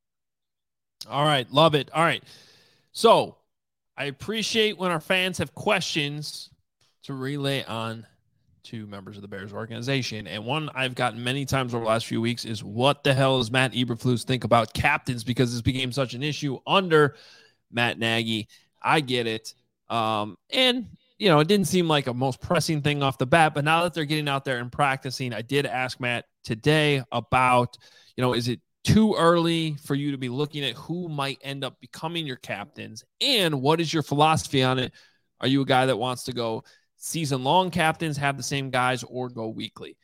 All right. Love it. All right. So I appreciate when our fans have questions to relay on to members of the Bears organization. And one I've gotten many times over the last few weeks is, what the hell does Matt Eberflus think about captains? Because this became such an issue under Matt Nagy. I get it. Um, and, you know, it didn't seem like a most pressing thing off the bat, but now that they're getting out there and practicing, I did ask Matt today about, you know, is it too early for you to be looking at who might end up becoming your captains? And what is your philosophy on it? Are you a guy that wants to go season-long captains, have the same guys, or go weekly?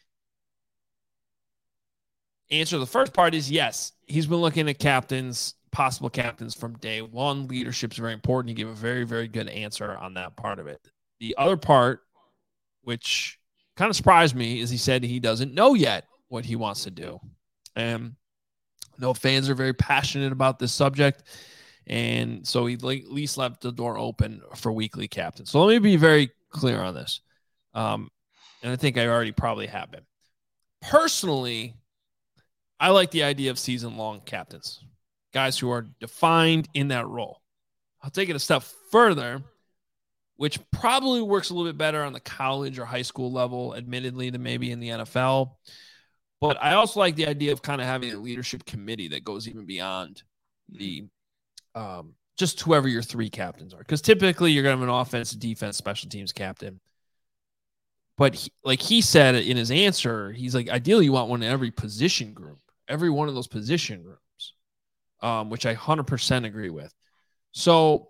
Answer to the first part is yes. He's been looking at captains, possible captains from day one. Leadership is very important. He gave a very, very good answer on that part of it. The other part, which kind of surprised me, is he said he doesn't know yet what he wants to do. And no, fans are very passionate about this subject, and so he at least left the door open for weekly captains. So let me be very clear on this. Um, and I think I already probably have been. Personally, I like the idea of season-long captains, guys who are defined in that role. I'll take it a step further, which probably works a little bit better on the college or high school level, admittedly, than maybe in the N F L. But I also like the idea of kind of having a leadership committee that goes even beyond the um, just whoever your three captains are. Because typically you're going to have an offense, defense, special teams captain. But he, like he said in his answer, he's like, ideally you want one in every position group, every one of those position groups, um, which I one hundred percent agree with. So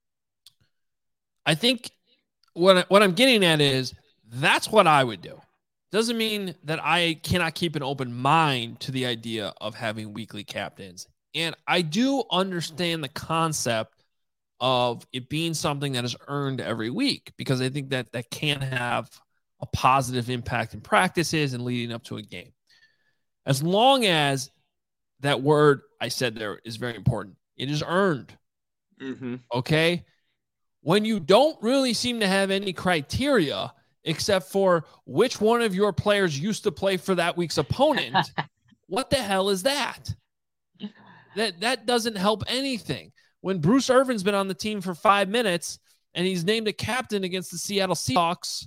I think what, I, what I'm getting at is that's what I would do. Doesn't mean that I cannot keep an open mind to the idea of having weekly captains. And I do understand the concept of it being something that is earned every week, because I think that that can have a positive impact in practices and leading up to a game. As long as that word I said there is very important. It is earned. Mm-hmm. Okay? When you don't really seem to have any criteria except for which one of your players used to play for that week's opponent, what the hell is that? That that doesn't help anything. When Bruce Irvin's been on the team for five minutes and he's named a captain against the Seattle Seahawks,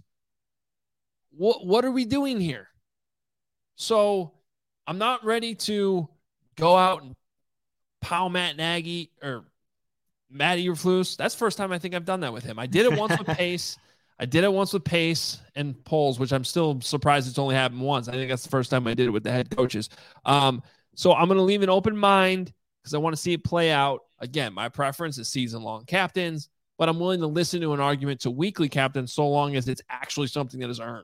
what what are we doing here? So I'm not ready to go out and pow Matt Nagy or Matty Eberflus. That's the first time I think I've done that with him. I did it once with Pace. I did it once with Pace and Poles, which I'm still surprised it's only happened once. I think that's the first time I did it with the head coaches. Um, so I'm going to leave an open mind because I want to see it play out. Again, my preference is season-long captains, but I'm willing to listen to an argument to weekly captains so long as it's actually something that is earned.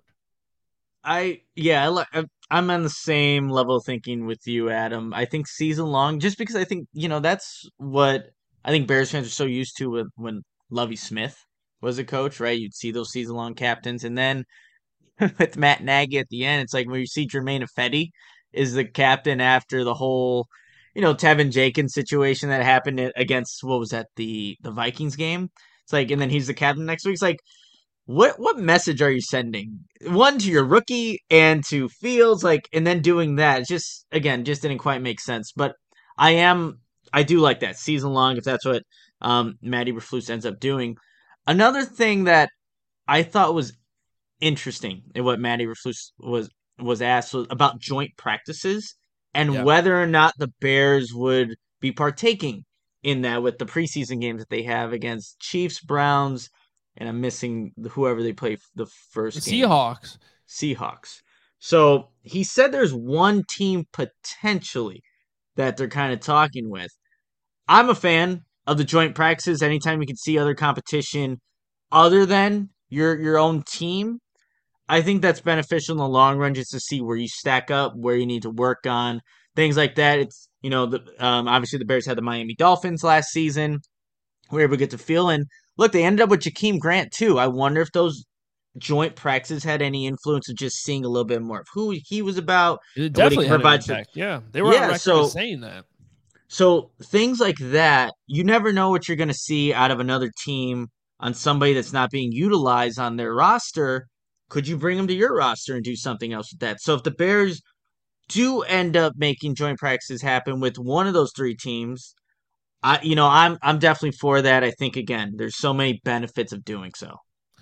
I yeah, I like. I'm on the same level of thinking with you, Adam. I think season long, just because I think you know that's what I think Bears fans are so used to with when Lovie Smith was a coach, right? You'd see those season long captains, and then with Matt Nagy at the end, it's like when you see Jermaine Ifedi is the captain after the whole, you know, Tevin Jenkins situation that happened against what was that the the Vikings game. It's like, and then he's the captain next week. It's like. What what message are you sending? One to your rookie and to Fields, like, and then doing that. It's just again, just didn't quite make sense. But I am, I do like that season long if that's what um, Matty Eberflus ends up doing. Another thing that I thought was interesting in what Matty Eberflus was was asked was about joint practices and Yeah. whether or not the Bears would be partaking in that with the preseason games that they have against Chiefs, Browns. And I'm missing whoever they play the first The game. Seahawks. Seahawks. So he said there's one team potentially that they're kind of talking with. I'm a fan of the joint practices. Anytime you can see other competition other than your your own team, I think that's beneficial in the long run just to see where you stack up, where you need to work on, things like that. It's, you know, the um, obviously the Bears had the Miami Dolphins last season. We were able to get to feel in. Look, they ended up with Jakeem Grant, too. I wonder if those joint practices had any influence of just seeing a little bit more of who he was about. It definitely had an impact. To, yeah, they were yeah, on record so, saying that. So things like that, you never know what you're going to see out of another team on somebody that's not being utilized on their roster. Could you bring them to your roster and do something else with that? So if the Bears do end up making joint practices happen with one of those three teams, I, you know, I'm I'm definitely for that. I think again, there's so many benefits of doing so.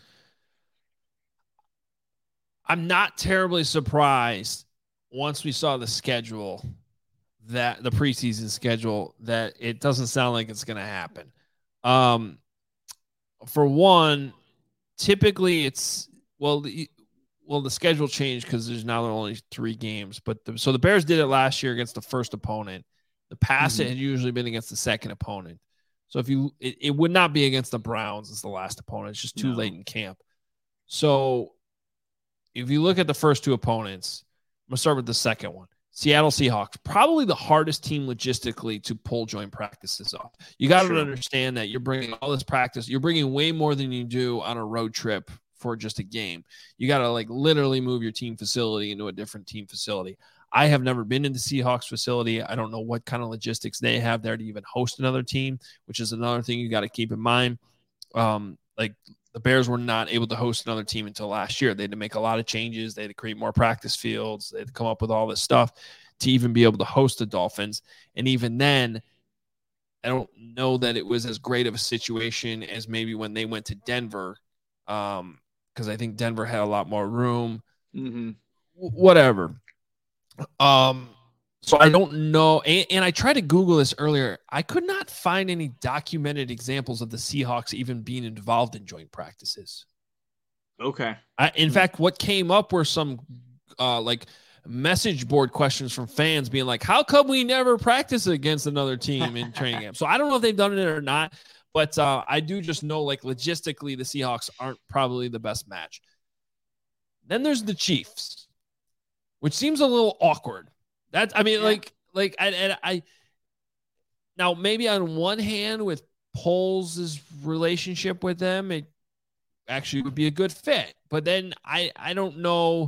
I'm not terribly surprised once we saw the schedule, that the preseason schedule, that it doesn't sound like it's going to happen. Um, for one, typically it's well, the, well the schedule changed because there's now only three games. But the, so the Bears did it last year against the first opponent. The past, mm-hmm. it had usually been against the second opponent. So if you, it, it would not be against the Browns as the last opponent. It's just too no. late in camp. So if you look at the first two opponents, I'm going to start with the second one. Seattle Seahawks, probably the hardest team logistically to pull joint practices off. You got to sure. understand that you're bringing all this practice. You're bringing way more than you do on a road trip for just a game. You got to like literally move your team facility into a different team facility. I have never been in the Seahawks facility. I don't know what kind of logistics they have there to even host another team, which is another thing you got to keep in mind. Um, like the Bears were not able to host another team until last year. They had to make a lot of changes. They had to create more practice fields. They had to come up with all this stuff. to even be able to host the Dolphins. And even then, I don't know that it was as great of a situation as maybe when they went to Denver, um, because I think Denver had a lot more room. Mm-hmm. W- whatever. Um, so I don't know. And, and I tried to Google this earlier. I could not find any documented examples of the Seahawks even being involved in joint practices. Okay. I, in mm-hmm. fact, what came up were some uh, like message board questions from fans being like, how come we never practice against another team in training camp? So I don't know if they've done it or not, but uh, I do just know, like, logistically, the Seahawks aren't probably the best match. Then there's the Chiefs, which seems a little awkward. That's, I mean, yeah. like, like, I, and I, now maybe on one hand with Poles' relationship with them, it actually would be a good fit. But then I, I don't know.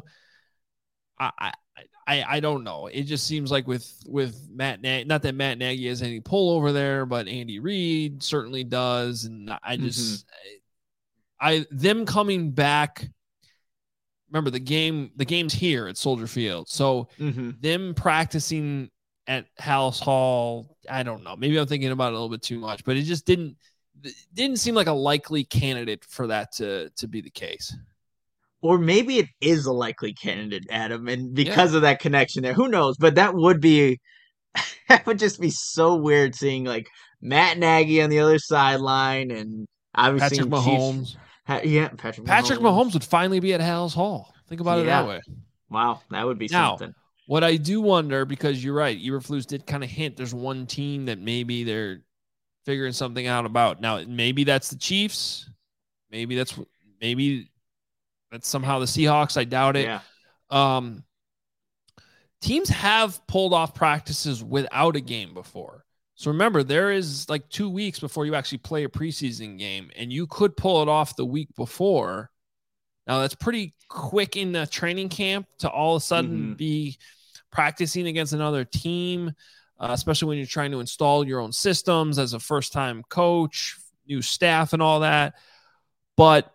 I, I, I don't know. It just seems like with, with Matt Nagy, not that Matt Nagy has any pull over there, but Andy Reid certainly does. And I just, mm-hmm. I, them coming back, remember the game, the game's here at Soldier Field. So mm-hmm. them practicing at Hallis Hall, I don't know. Maybe I'm thinking about it a little bit too much, but it just didn't, it didn't seem like a likely candidate for that to, to be the case. Or maybe it is a likely candidate, Adam, and because yeah. of that connection there, who knows? But that would be, that would just be so weird seeing like Matt Nagy on the other sideline and obviously Patrick Mahomes. Chiefs, ha, yeah, Patrick Mahomes. Patrick Mahomes would finally be at Hallis Hall. Think about yeah. it that way. Wow, that would be now, something. What I do wonder, because you're right, Eberflus did kind of hint there's one team that maybe they're figuring something out about. Now, maybe that's the Chiefs. Maybe that's maybe. That's somehow the Seahawks. I doubt it. Yeah. Um, teams have pulled off practices without a game before. So remember, there is like two weeks before you actually play a preseason game, and you could pull it off the week before. Now, that's pretty quick in the training camp to all of a sudden mm-hmm. be practicing against another team, uh, especially when you're trying to install your own systems as a first-time coach, new staff and all that. But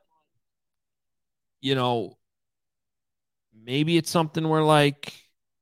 you know, maybe it's something where like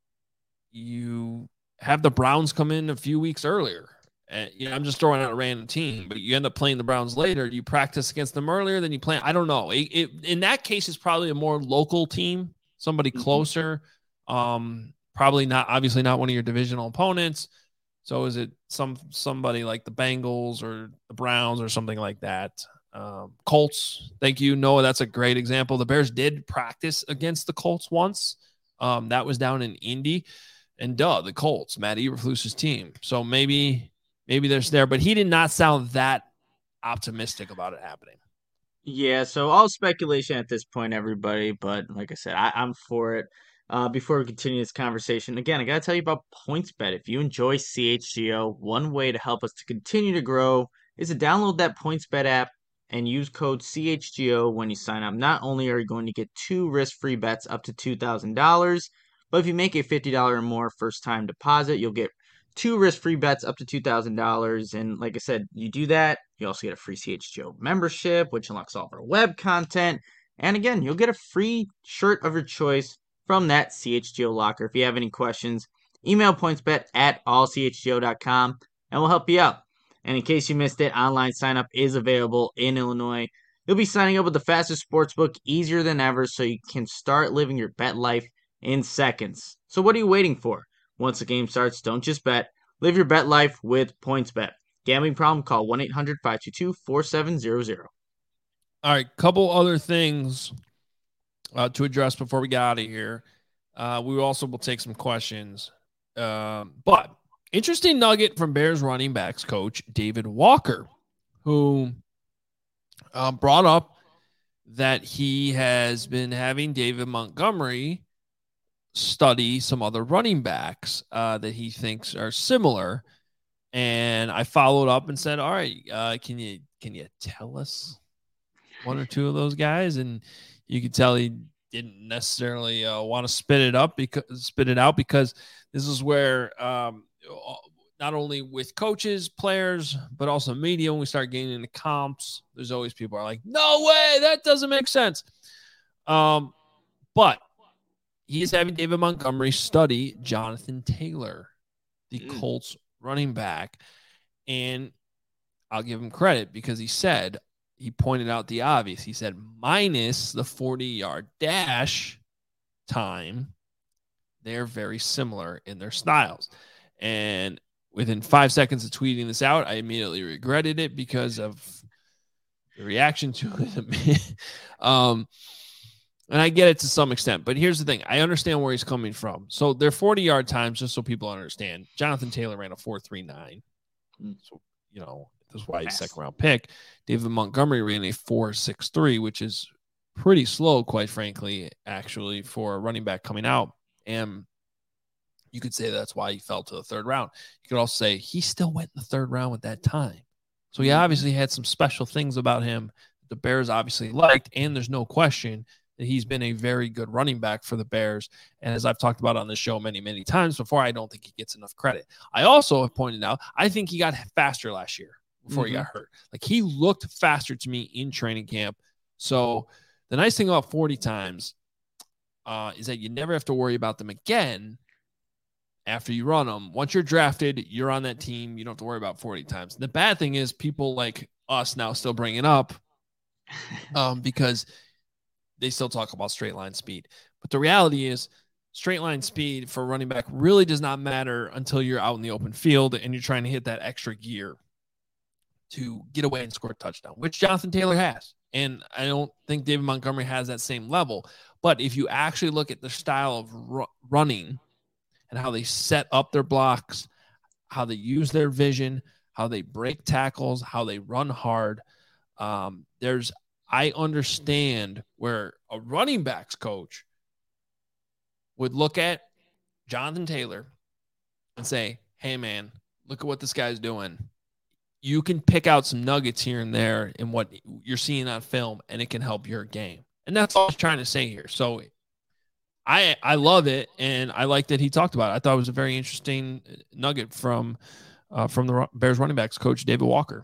you have the Browns come in a few weeks earlier. And, you know, I'm just throwing out a random team, but you end up playing the Browns later. You practice against them earlier than you play. I don't know. It, it, in that case, it's probably a more local team, somebody mm-hmm. closer. Um, probably not, obviously not one of your divisional opponents. So is it some somebody like the Bengals or the Browns or something like that? Um, Colts, thank you, Noah. That's a great example. The Bears did practice against the Colts once. Um, that was down in Indy, and duh, the Colts, Matt Eberflus's team. So maybe, maybe there's there, but he did not sound that optimistic about it happening. Yeah, so all speculation at this point, everybody. But like I said, I, I'm for it. Uh, before we continue this conversation, again, I gotta tell you about PointsBet. If you enjoy C H G O, one way to help us to continue to grow is to download that PointsBet app and use code C H G O when you sign up. Not only are you going to get two risk-free bets up to two thousand dollars, but if you make a fifty dollars or more first-time deposit, you'll get two risk-free bets up to two thousand dollars. And like I said, you do that, you also get a free C H G O membership, which unlocks all of our web content. And again, you'll get a free shirt of your choice from that C H G O locker. If you have any questions, email pointsbet at all c h g o dot com and we'll help you out. And in case you missed it, online sign-up is available in Illinois. You'll be signing up with the fastest sportsbook, easier than ever, so you can start living your bet life in seconds. So what are you waiting for? Once the game starts, don't just bet. Live your bet life with PointsBet. Gambling problem? Call one eight hundred five two two four seven zero zero. All right, couple other things uh, to address before we get out of here. Uh, we also will take some questions. Uh, but interesting nugget from Bears running backs coach David Walker, who uh, brought up that he has been having David Montgomery study some other running backs uh, that he thinks are similar. And I followed up and said, all right, uh, can you can you tell us one or two of those guys? And you could tell he didn't necessarily uh, want to spit it up because spit it out because this is where um, not only with coaches, players, but also media, when we start getting into comps, there's always people are like, no way, that doesn't make sense. Um, but he is having David Montgomery study Jonathan Taylor, the mm. Colts running back. And I'll give him credit because he said, he pointed out the obvious. He said, minus the forty-yard dash time, they're very similar in their styles. And within five seconds of tweeting this out, I immediately regretted it because of the reaction to it. um, and I get it to some extent. But here's the thing. I understand where he's coming from. So their forty-yard times, just so people understand, Jonathan Taylor ran a four three nine. So, you know, that's why he's second round pick. David Montgomery ran a four six three, which is pretty slow, quite frankly, actually, for a running back coming out. And you could say that's why he fell to the third round. You could also say he still went in the third round at that time. So he obviously had some special things about him the Bears obviously liked, and there's no question that he's been a very good running back for the Bears. And as I've talked about on this show many, many times before, I don't think he gets enough credit. I also have pointed out, I think he got faster last year before mm-hmm. he got hurt. Like, he looked faster to me in training camp. So the nice thing about forty times uh, is that you never have to worry about them again after you run them. Once you're drafted, you're on that team. You don't have to worry about forty times. The bad thing is people like us now still bring it up um, because they still talk about straight line speed. But the reality is straight line speed for a running back really does not matter until you're out in the open field and you're trying to hit that extra gear to get away and score a touchdown, which Jonathan Taylor has. And I don't think David Montgomery has that same level. But if you actually look at the style of ru- running and how they set up their blocks, how they use their vision, how they break tackles, how they run hard, um, there's I understand where a running backs coach would look at Jonathan Taylor and say, hey, man, look at what this guy's doing. You can pick out some nuggets here and there in what you're seeing on film, and it can help your game. And that's all I was trying to say here. So I I love it, and I like that he talked about it. I thought it was a very interesting nugget from uh, from the Bears running backs coach, David Walker.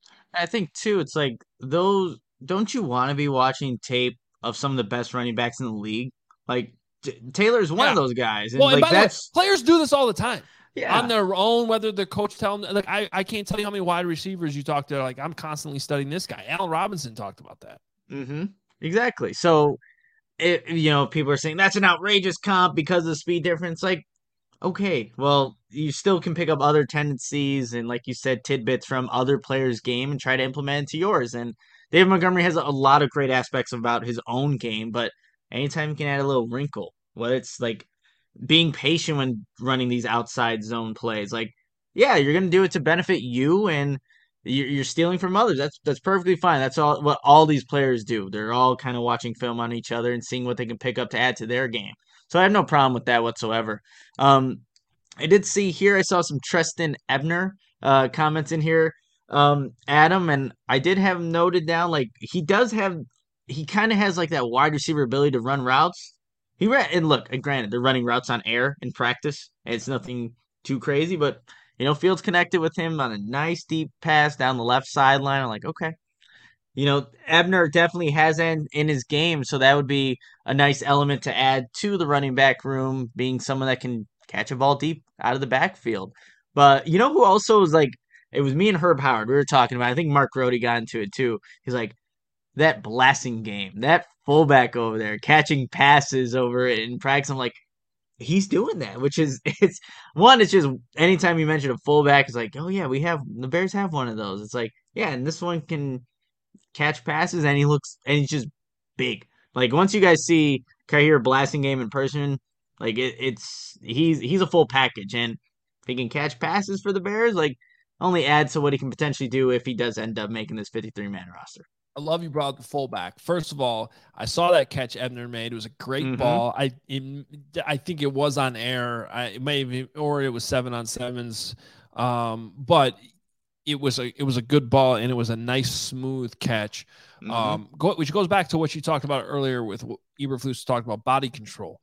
I think, too, it's like those – don't you want to be watching tape of some of the best running backs in the league? Like, T- Taylor's one yeah. of those guys. And well, and like, by that's the way, players do this all the time. Yeah. On their own, whether the coach tell them, like, I, I can't tell you how many wide receivers you talk to. Like, I'm constantly studying this guy. Allen Robinson talked about that. Mm-hmm. Exactly. So, it, you know, people are saying that's an outrageous comp because of the speed difference. Like, okay, well, you still can pick up other tendencies and, like you said, tidbits from other players' game and try to implement into yours. And David Montgomery has a lot of great aspects about his own game, but anytime you can add a little wrinkle, whether it's like being patient when running these outside zone plays, like, yeah, you're going to do it to benefit you, and you're stealing from others. That's that's perfectly fine. That's all what all these players do. They're all kind of watching film on each other and seeing what they can pick up to add to their game. So I have no problem with that whatsoever. Um, I did see here, I saw some Trestan Ebner uh, comments in here, um, Adam, and I did have him noted down, like, he does have, he kind of has like that wide receiver ability to run routes. He ran, and look, granted, they're running routes on air in practice. It's nothing too crazy, but, you know, Fields connected with him on a nice deep pass down the left sideline. I'm like, okay. You know, Ebner definitely has in, in his game, so that would be a nice element to add to the running back room, being someone that can catch a ball deep out of the backfield. But you know who also was like, it was me and Herb Howard, we were talking about, I think Mark Rohde got into it too. He's like, that Blasing game, that fullback over there, catching passes over it in practice, I'm like, he's doing that, which is, it's, one, it's just, anytime you mention a fullback, it's like, oh yeah, we have, the Bears have one of those. It's like, yeah, and this one can catch passes, and he looks, and he's just big. Like, once you guys see Kaiir Blasingame in person, like, it, it's he's he's a full package, and if he can catch passes for the Bears, like, only adds to what he can potentially do if he does end up making this fifty-three man roster. I love you brought up the fullback. First of all, I saw that catch Ebner made. It was a great mm-hmm. ball. I it, I think it was on air. I, it may have, or it was seven on sevens, um, but. It was a it was a good ball, and it was a nice smooth catch, mm-hmm. um, go, which goes back to what you talked about earlier with Eberflus talked about body control.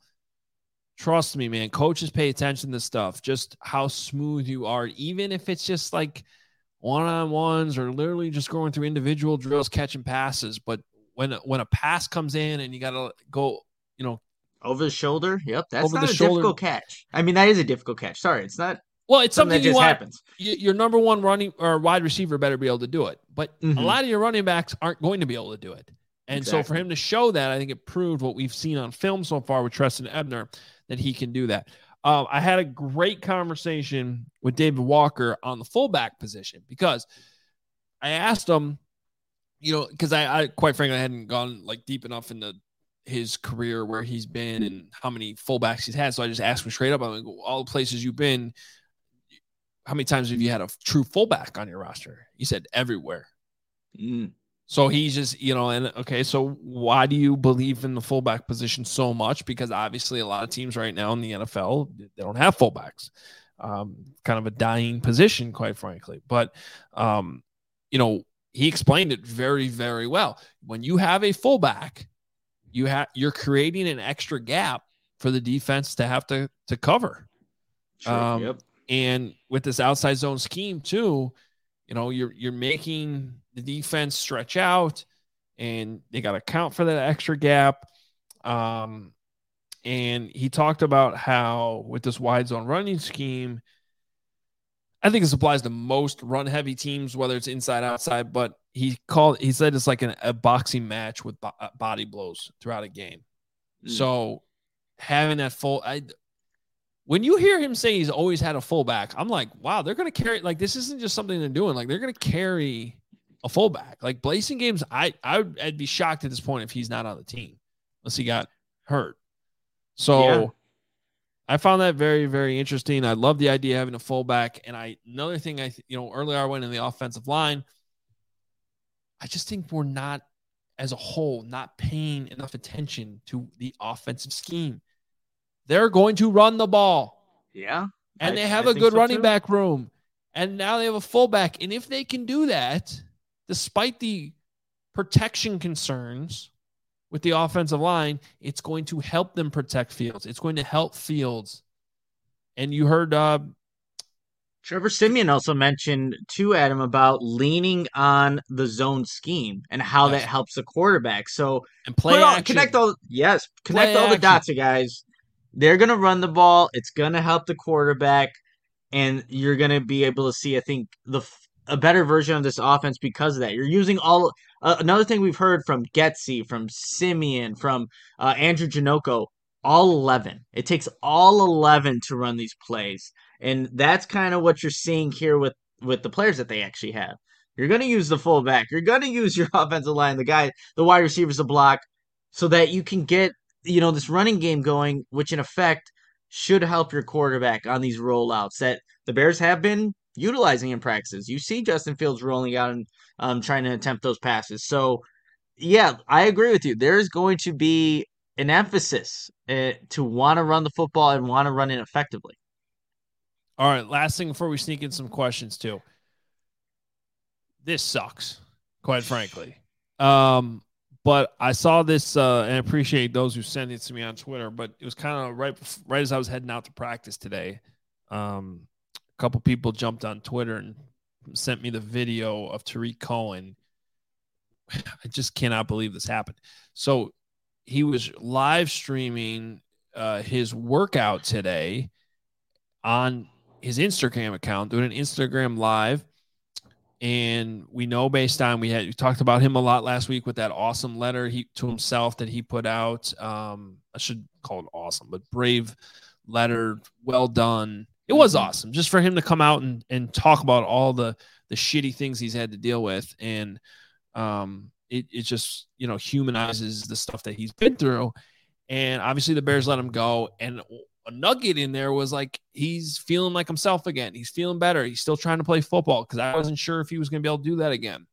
Trust me, man, coaches pay attention to stuff, just how smooth you are, even if it's just like one-on-ones or literally just going through individual drills, catching passes. But when when a pass comes in and you got to go, you know, Over the shoulder. Yep, that's Over not the a shoulder. difficult catch. I mean, that is a difficult catch. Sorry, it's not. Well, it's something, something that you just want. happens. y- Your number one running or wide receiver better be able to do it. But a Mhm. lot of your running backs aren't going to be able to do it. And so for Exactly. him to show that, I think it proved what we've seen on film so far with Treston Ebner, that he can do that. Um, I had a great conversation with David Walker on the fullback position because I asked him, you know, because I, I quite frankly I hadn't gone like deep enough into his career where he's been and how many fullbacks he's had. So I just asked him straight up, I'm like, all the places you've been, how many times have you had a true fullback on your roster? He said everywhere. Mm. So he's just, you know, and okay, so why do you believe in the fullback position so much? Because obviously a lot of teams right now in the N F L, they don't have fullbacks. Um, kind of a dying position, quite frankly. But, um, you know, he explained it very, very well. When you have a fullback, you have you're creating an extra gap for the defense to have to to cover. Sure. Um, Yep. And with this outside zone scheme too, you know, you're you're making the defense stretch out, and they got to account for that extra gap. Um, and he talked about how with this wide zone running scheme, I think this applies to most run heavy teams, whether it's inside outside. But he called he said it's like an, a boxing match with bo- body blows throughout a game. Mm. So having that full, I. When you hear him say he's always had a fullback, I'm like, wow, they're going to carry, like, this isn't just something they're doing. Like, they're going to carry a fullback. Like, Blasingame, I, I would, I'd be shocked at this point if he's not on the team, unless he got hurt. So Yeah. I found that very, very interesting. I love the idea of having a fullback. And I, another thing, I, you know, earlier I went in the offensive line. I just think we're not, as a whole, not paying enough attention to the offensive scheme. They're going to run the ball. Yeah. And I- they have I a think good so, running too. back room. And now they have a fullback. And if they can do that, despite the protection concerns with the offensive line, it's going to help them protect Fields. It's going to help Fields. And you heard uh, Trevor Simeon also mentioned to Adam about leaning on the zone scheme and how Yes. that helps the quarterback. So and play put all, action. connect all yes, connect Play all the action. dots, you guys. They're gonna run the ball. It's gonna help the quarterback, and you're gonna be able to see, I think, the f- a better version of this offense because of that. You're using all uh, another thing we've heard from Getsy, from Simeon, from uh, Andrew Janoko. All eleven. It takes all eleven to run these plays, and that's kind of what you're seeing here with with the players that they actually have. You're gonna use the fullback. You're gonna use your offensive line, the guy, the wide receivers to block, so that you can get you know this running game going, which in effect should help your quarterback on these rollouts that the Bears have been utilizing in practices. You see Justin Fields rolling out and um, trying to attempt those passes. So, yeah, I agree with you. There is going to be an emphasis uh, to want to run the football and want to run it effectively. All right. Last thing before we sneak in some questions, too. This sucks, quite frankly. Um, But I saw this, uh, and I appreciate those who sent it to me on Twitter. But it was kind of right, right as I was heading out to practice today. Um, a couple people jumped on Twitter and sent me the video of Tariq Cohen. I just cannot believe this happened. So he was live streaming uh, his workout today on his Instagram account, doing an Instagram live. And we know based on we had we talked about him a lot last week with that awesome letter he to himself that he put out. Um, I should call it awesome, but brave letter, well done. It was Mhm. awesome just for him to come out and, and talk about all the the shitty things he's had to deal with. And um, it, it just, you know, humanizes the stuff that he's been through. And obviously the Bears let him go. And a nugget in there was like, he's feeling like himself again. He's feeling better. He's still trying to play football because I wasn't sure if he was going to be able to do that again.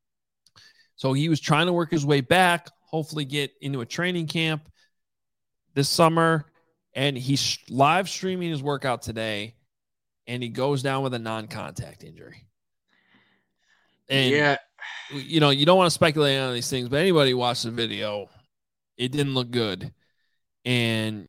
So he was trying to work his way back, hopefully get into a training camp this summer. And he's live streaming his workout today, and he goes down with a non-contact injury. And, yeah, you know, you don't want to speculate on these things, but anybody who watched the video, it didn't look good. And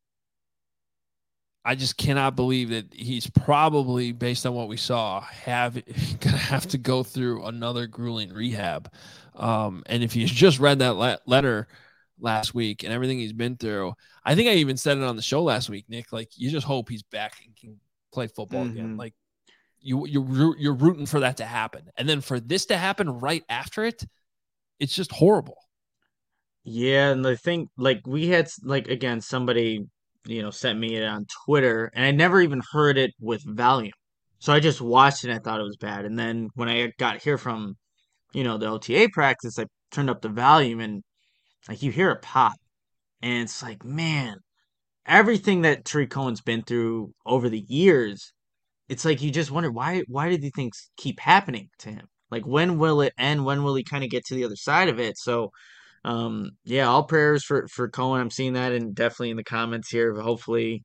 I just cannot believe that he's probably, based on what we saw, have gonna have to go through another grueling rehab. Um, and if you just read that le- letter last week and everything he's been through. I think I even said it on the show last week, Nick. Like, you just hope he's back and can play football mm-hmm. again. Like, you you're you're rooting for that to happen, and then for this to happen right after it, it's just horrible. Yeah, and I think like we had like again somebody you know sent me it on Twitter, and I never even heard it with volume, so I just watched it and I thought it was bad, and then when I got here from you know the O T A practice, I turned up the volume and like you hear it pop, and it's like man, everything that Tariq Cohen's been through over the years, it's like you just wonder why why did these things keep happening to him? Like when will it end? When will he kind of get to the other side of it? So. Um, yeah, all prayers for, for Cohen. I'm seeing that and definitely in the comments here. Hopefully,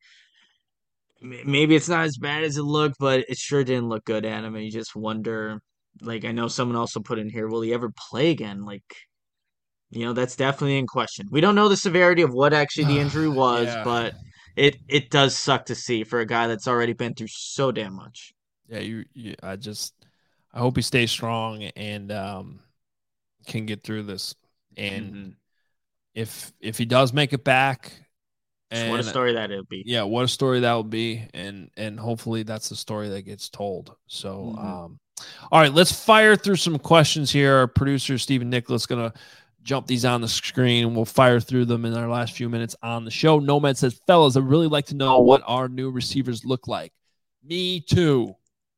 maybe it's not as bad as it looked, but it sure didn't look good at him. And you just wonder, like, I know someone also put in here, will he ever play again? Like, you know, that's definitely in question. We don't know the severity of what actually the injury was, yeah. but it it does suck to see for a guy that's already been through so damn much. Yeah, you, you I just, I hope he stays strong and um, can get through this. And mm-hmm. if if he does make it back, and what a story that would be. Yeah, what a story that would be, and and hopefully that's the story that gets told. So, mm-hmm. um, all right, let's fire through some questions here. Our producer Stephen Nicholas gonna jump these on the screen, and we'll fire through them in our last few minutes on the show. Nomad says, "Fellas, I'd really like to know what our new receivers look like." Me too.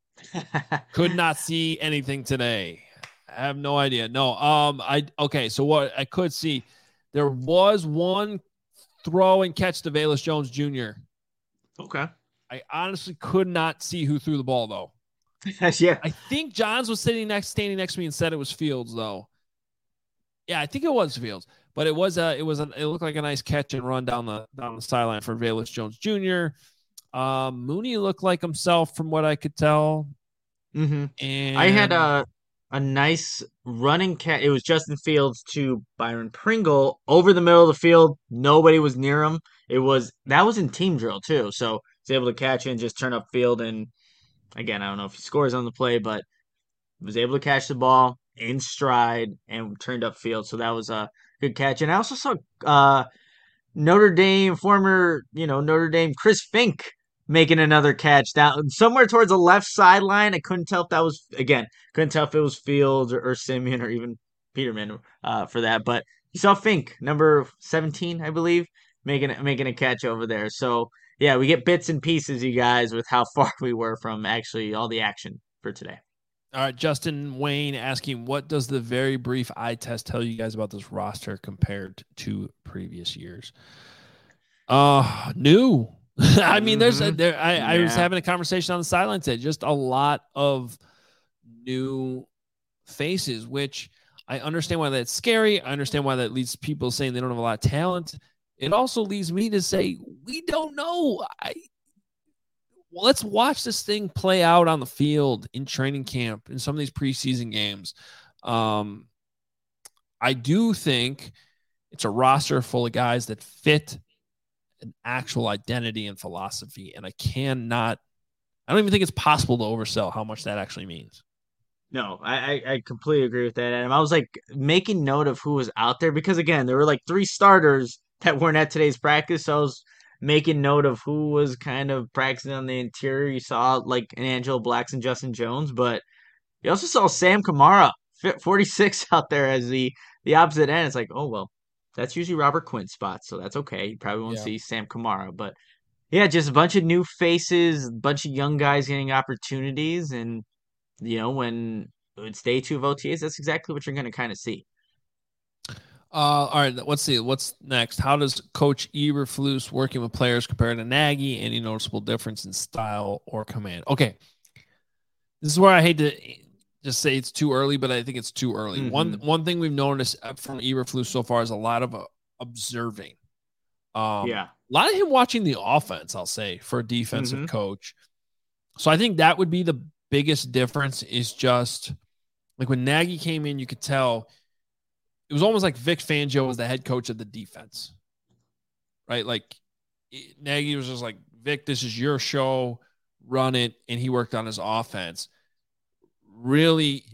Could not see anything today. I have no idea. No, um, I okay. So what I could see, there was one throw and catch to Velus Jones Junior Okay. I honestly could not see who threw the ball though. yeah. I think Johns was sitting next, standing next to me, and said it was Fields though. Yeah, I think it was Fields, but it was a, it was a, it looked like a nice catch and run down the down the sideline for Velus Jones Junior Um, Mooney looked like himself from what I could tell. Mm-hmm. And I had a. A nice running catch. It was Justin Fields to Byron Pringle over the middle of the field. Nobody was near him. It was that was in team drill too. So he's able to catch it and just turn up field. And again, I don't know if he scores on the play, but was able to catch the ball in stride and turned up field. So that was a good catch. And I also saw uh, Notre Dame former, you know, Notre Dame Chris Fink making another catch down somewhere towards the left sideline. I couldn't tell if that was, again, couldn't tell if it was Fields or, or Simeon or even Peterman uh, for that. But you saw Fink, number seventeen, I believe, making making a catch over there. So, yeah, we get bits and pieces, you guys, with how far we were from actually all the action for today. All right, Justin Wayne asking, what does the very brief eye test tell you guys about this roster compared to previous years? Uh, new. I mean, there's a, there. I, yeah. I was having a conversation on the sideline today. Just a lot of new faces, which I understand why that's scary. I understand why that leads people saying they don't have a lot of talent. It also leads me to say we don't know. I well, let's watch this thing play out on the field in training camp in some of these preseason games. Um, I do think it's a roster full of guys that fit an actual identity and philosophy. And I cannot, I don't even think it's possible to oversell how much that actually means. No, I, I completely agree with that, Adam. I was like making note of who was out there because again, there were like three starters that weren't at today's practice. So I was making note of who was kind of practicing on the interior. You saw like an Angelo Blacks and Justin Jones, but you also saw Sam Kamara, forty-six out there as the, the opposite end. It's like, oh, well, that's usually Robert Quinn's spot, so that's okay. You probably won't yeah. see Sam Kamara, but yeah, just a bunch of new faces, a bunch of young guys getting opportunities, and you know when it's day two of O T As, that's exactly what you're going to kind of see. Uh, all right, let's see what's next. How does Coach Eberflus working with players compare to Nagy? Any noticeable difference in style or command? Okay, this is where I hate to just say it's too early, but I think it's too early. Mm-hmm. One one thing we've noticed from Eberflus so far is a lot of uh, observing. Um, yeah. A lot of him watching the offense, I'll say, for a defensive mm-hmm. coach. So I think that would be the biggest difference is just like when Nagy came in, you could tell it was almost like Vic Fangio was the head coach of the defense, right? Like Nagy was just like, Vic, this is your show, run it. And he worked on his offense. Really,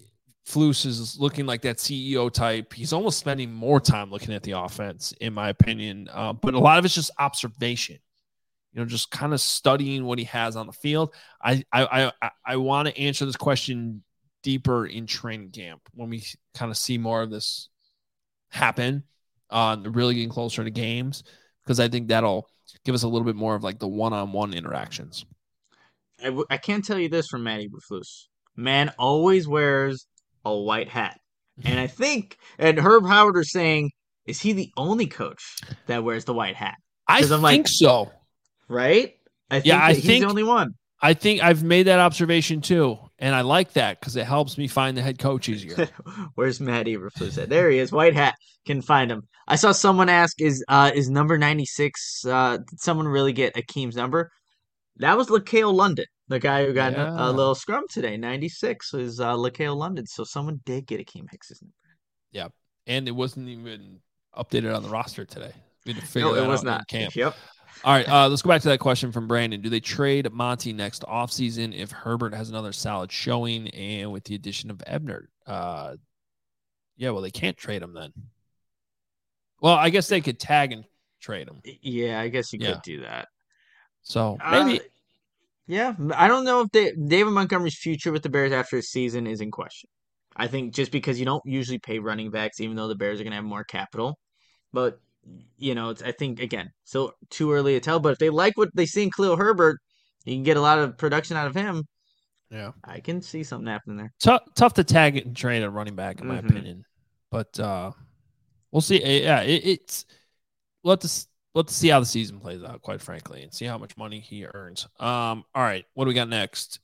Flus is looking like that C E O type. He's almost spending more time looking at the offense, in my opinion. Uh, but a lot of it's just observation, you know, just kind of studying what he has on the field. I I I, I want to answer this question deeper in training camp when we kind of see more of this happen, uh, really getting closer to games, because I think that'll give us a little bit more of like the one-on-one interactions. I, w- I can't tell you this from Matty Eberflus. Man always wears a white hat. And I think, and Herb Howard are saying, is he the only coach that wears the white hat? I I'm think like, so. Right? I think Yeah, I he's think- the only one. I think I've made that observation too, and I like that because it helps me find the head coach easier. Where's Matt Eberflus at? There he is. White hat. Can find him. I saw someone ask, is uh is number ninety-six, uh did someone really get Akeem's number? That was LaCale London, the guy who got Yeah. a, a little scrum today. ninety-six was uh, LaCale London. So someone did get Akeem Hicks's number. Yeah, and it wasn't even updated on the roster today. We had to figure No, that it was out not. in camp. Yep. All right, uh, let's go back to that question from Brandon. Do they trade Monty next offseason if Herbert has another solid showing and with the addition of Ebner? Uh, yeah, well, they can't trade him then. Well, I guess they could tag and trade him. Yeah, I guess you Yeah. could do that. So maybe Uh, yeah, I don't know if they, David Montgomery's future with the Bears after his season is in question. I think just because you don't usually pay running backs, even though the Bears are going to have more capital. But, you know, it's, I think, again, still too early to tell. But if they like what they see in Khalil Herbert, you can get a lot of production out of him. yeah, I can see something happening there. tough tough to tag it and trade a running back, in my Mhm. opinion. But uh, we'll see. Uh, Yeah, it, it's we'll have to s- we'll have to see how the season plays out, quite frankly, and see how much money he earns. Um, all right, what do we got next?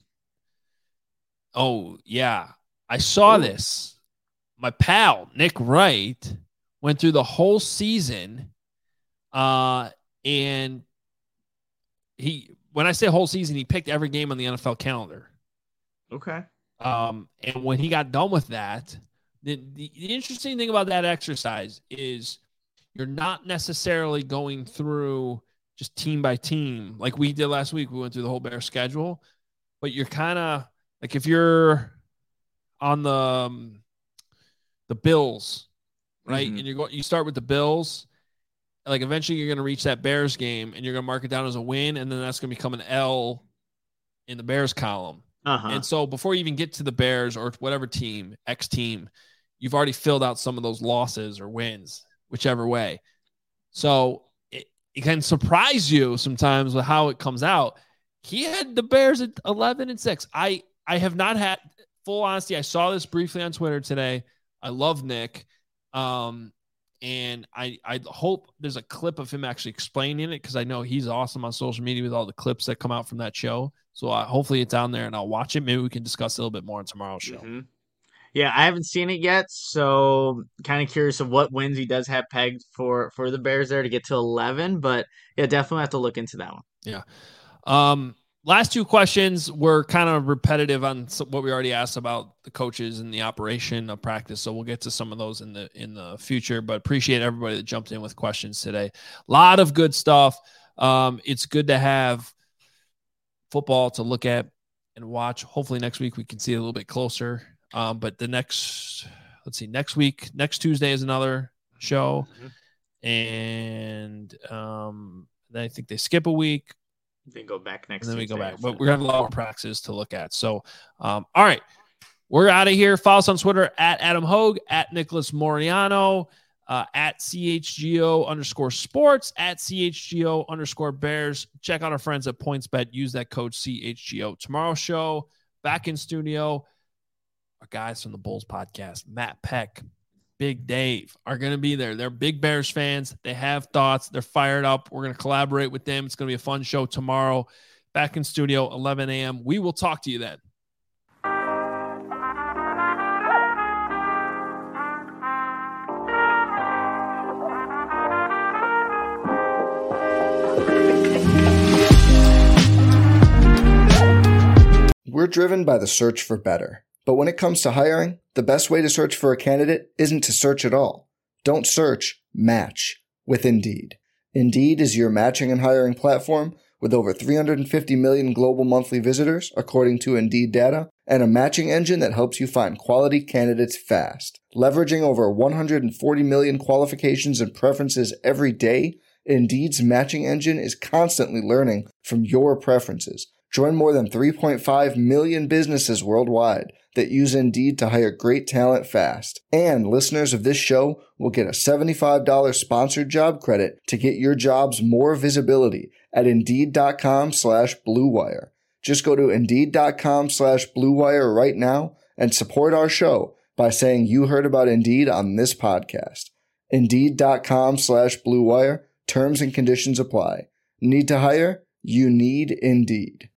Oh yeah, I saw Ooh. this. My pal Nick Wright went through the whole season, uh, and he when I say whole season, he picked every game on the N F L calendar. Okay. Um, and when he got done with that, the, the, the interesting thing about that exercise is you're not necessarily going through just team by team like we did last week. We went through the whole Bear schedule, but you're kind of like if you're on the um, the Bills, right? Mhm. And you go, you start with the Bills. Like eventually you're going to reach that Bears game and you're going to mark it down as a win, and then that's going to become an L in the Bears column. Uh-huh. And so before you even get to the Bears or whatever team, X team, you've already filled out some of those losses or wins, whichever way. So it, it can surprise you sometimes with how it comes out. He had the Bears at eleven and six. I, I have not had full honesty. I saw this briefly on Twitter today. I love Nick. Um, and I, I hope there's a clip of him actually explaining it because I know he's awesome on social media with all the clips that come out from that show. So uh, hopefully it's on there and I'll watch it. Maybe we can discuss it a little bit more on tomorrow's show. Mhm. Yeah, I haven't seen it yet, so kind of curious of what wins he does have pegged for for the Bears there to get to eleven. But yeah, definitely have to look into that one. Um, last two questions were kind of repetitive on some- what we already asked about the coaches and the operation of practice. So we'll get to some of those in the in the future. But appreciate everybody that jumped in with questions today. A lot of good stuff. Um, it's good to have football to look at and watch. Hopefully next week we can see it a little bit closer. Um, but the next, let's see, next week, next Tuesday is another show. Mhm. And um, then I think they skip a week. Then go back next. And then we Tuesday go back. after But that. we're going to have a lot more practices to look at. So, um, all right. We're out of here. Follow us on Twitter at Adam Hogue, at Nicholas Moriano, uh, at C H G O underscore sports, at C H G O underscore Bears. Check out our friends at PointsBet. Use that code C H G O. Tomorrow's show, back in studio, our guys from the Bulls podcast, Matt Peck, Big Dave, are going to be there. They're big Bears fans. They have thoughts. They're fired up. We're going to collaborate with them. It's going to be a fun show tomorrow. Back in studio, eleven a.m. We will talk to you then. We're driven by the search for better. But when it comes to hiring, the best way to search for a candidate isn't to search at all. Don't search, match with Indeed. Indeed is your matching and hiring platform with over three hundred fifty million global monthly visitors, according to Indeed data, and a matching engine that helps you find quality candidates fast. Leveraging over one hundred forty million qualifications and preferences every day, Indeed's matching engine is constantly learning from your preferences. Join more than three point five million businesses worldwide that use Indeed to hire great talent fast. And listeners of this show will get a seventy-five dollars sponsored job credit to get your jobs more visibility at Indeed.com slash Blue Wire. Just go to Indeed.com slash Blue Wire right now and support our show by saying you heard about Indeed on this podcast. Indeed.com slash Blue Wire. Terms and conditions apply. Need to hire? You need Indeed.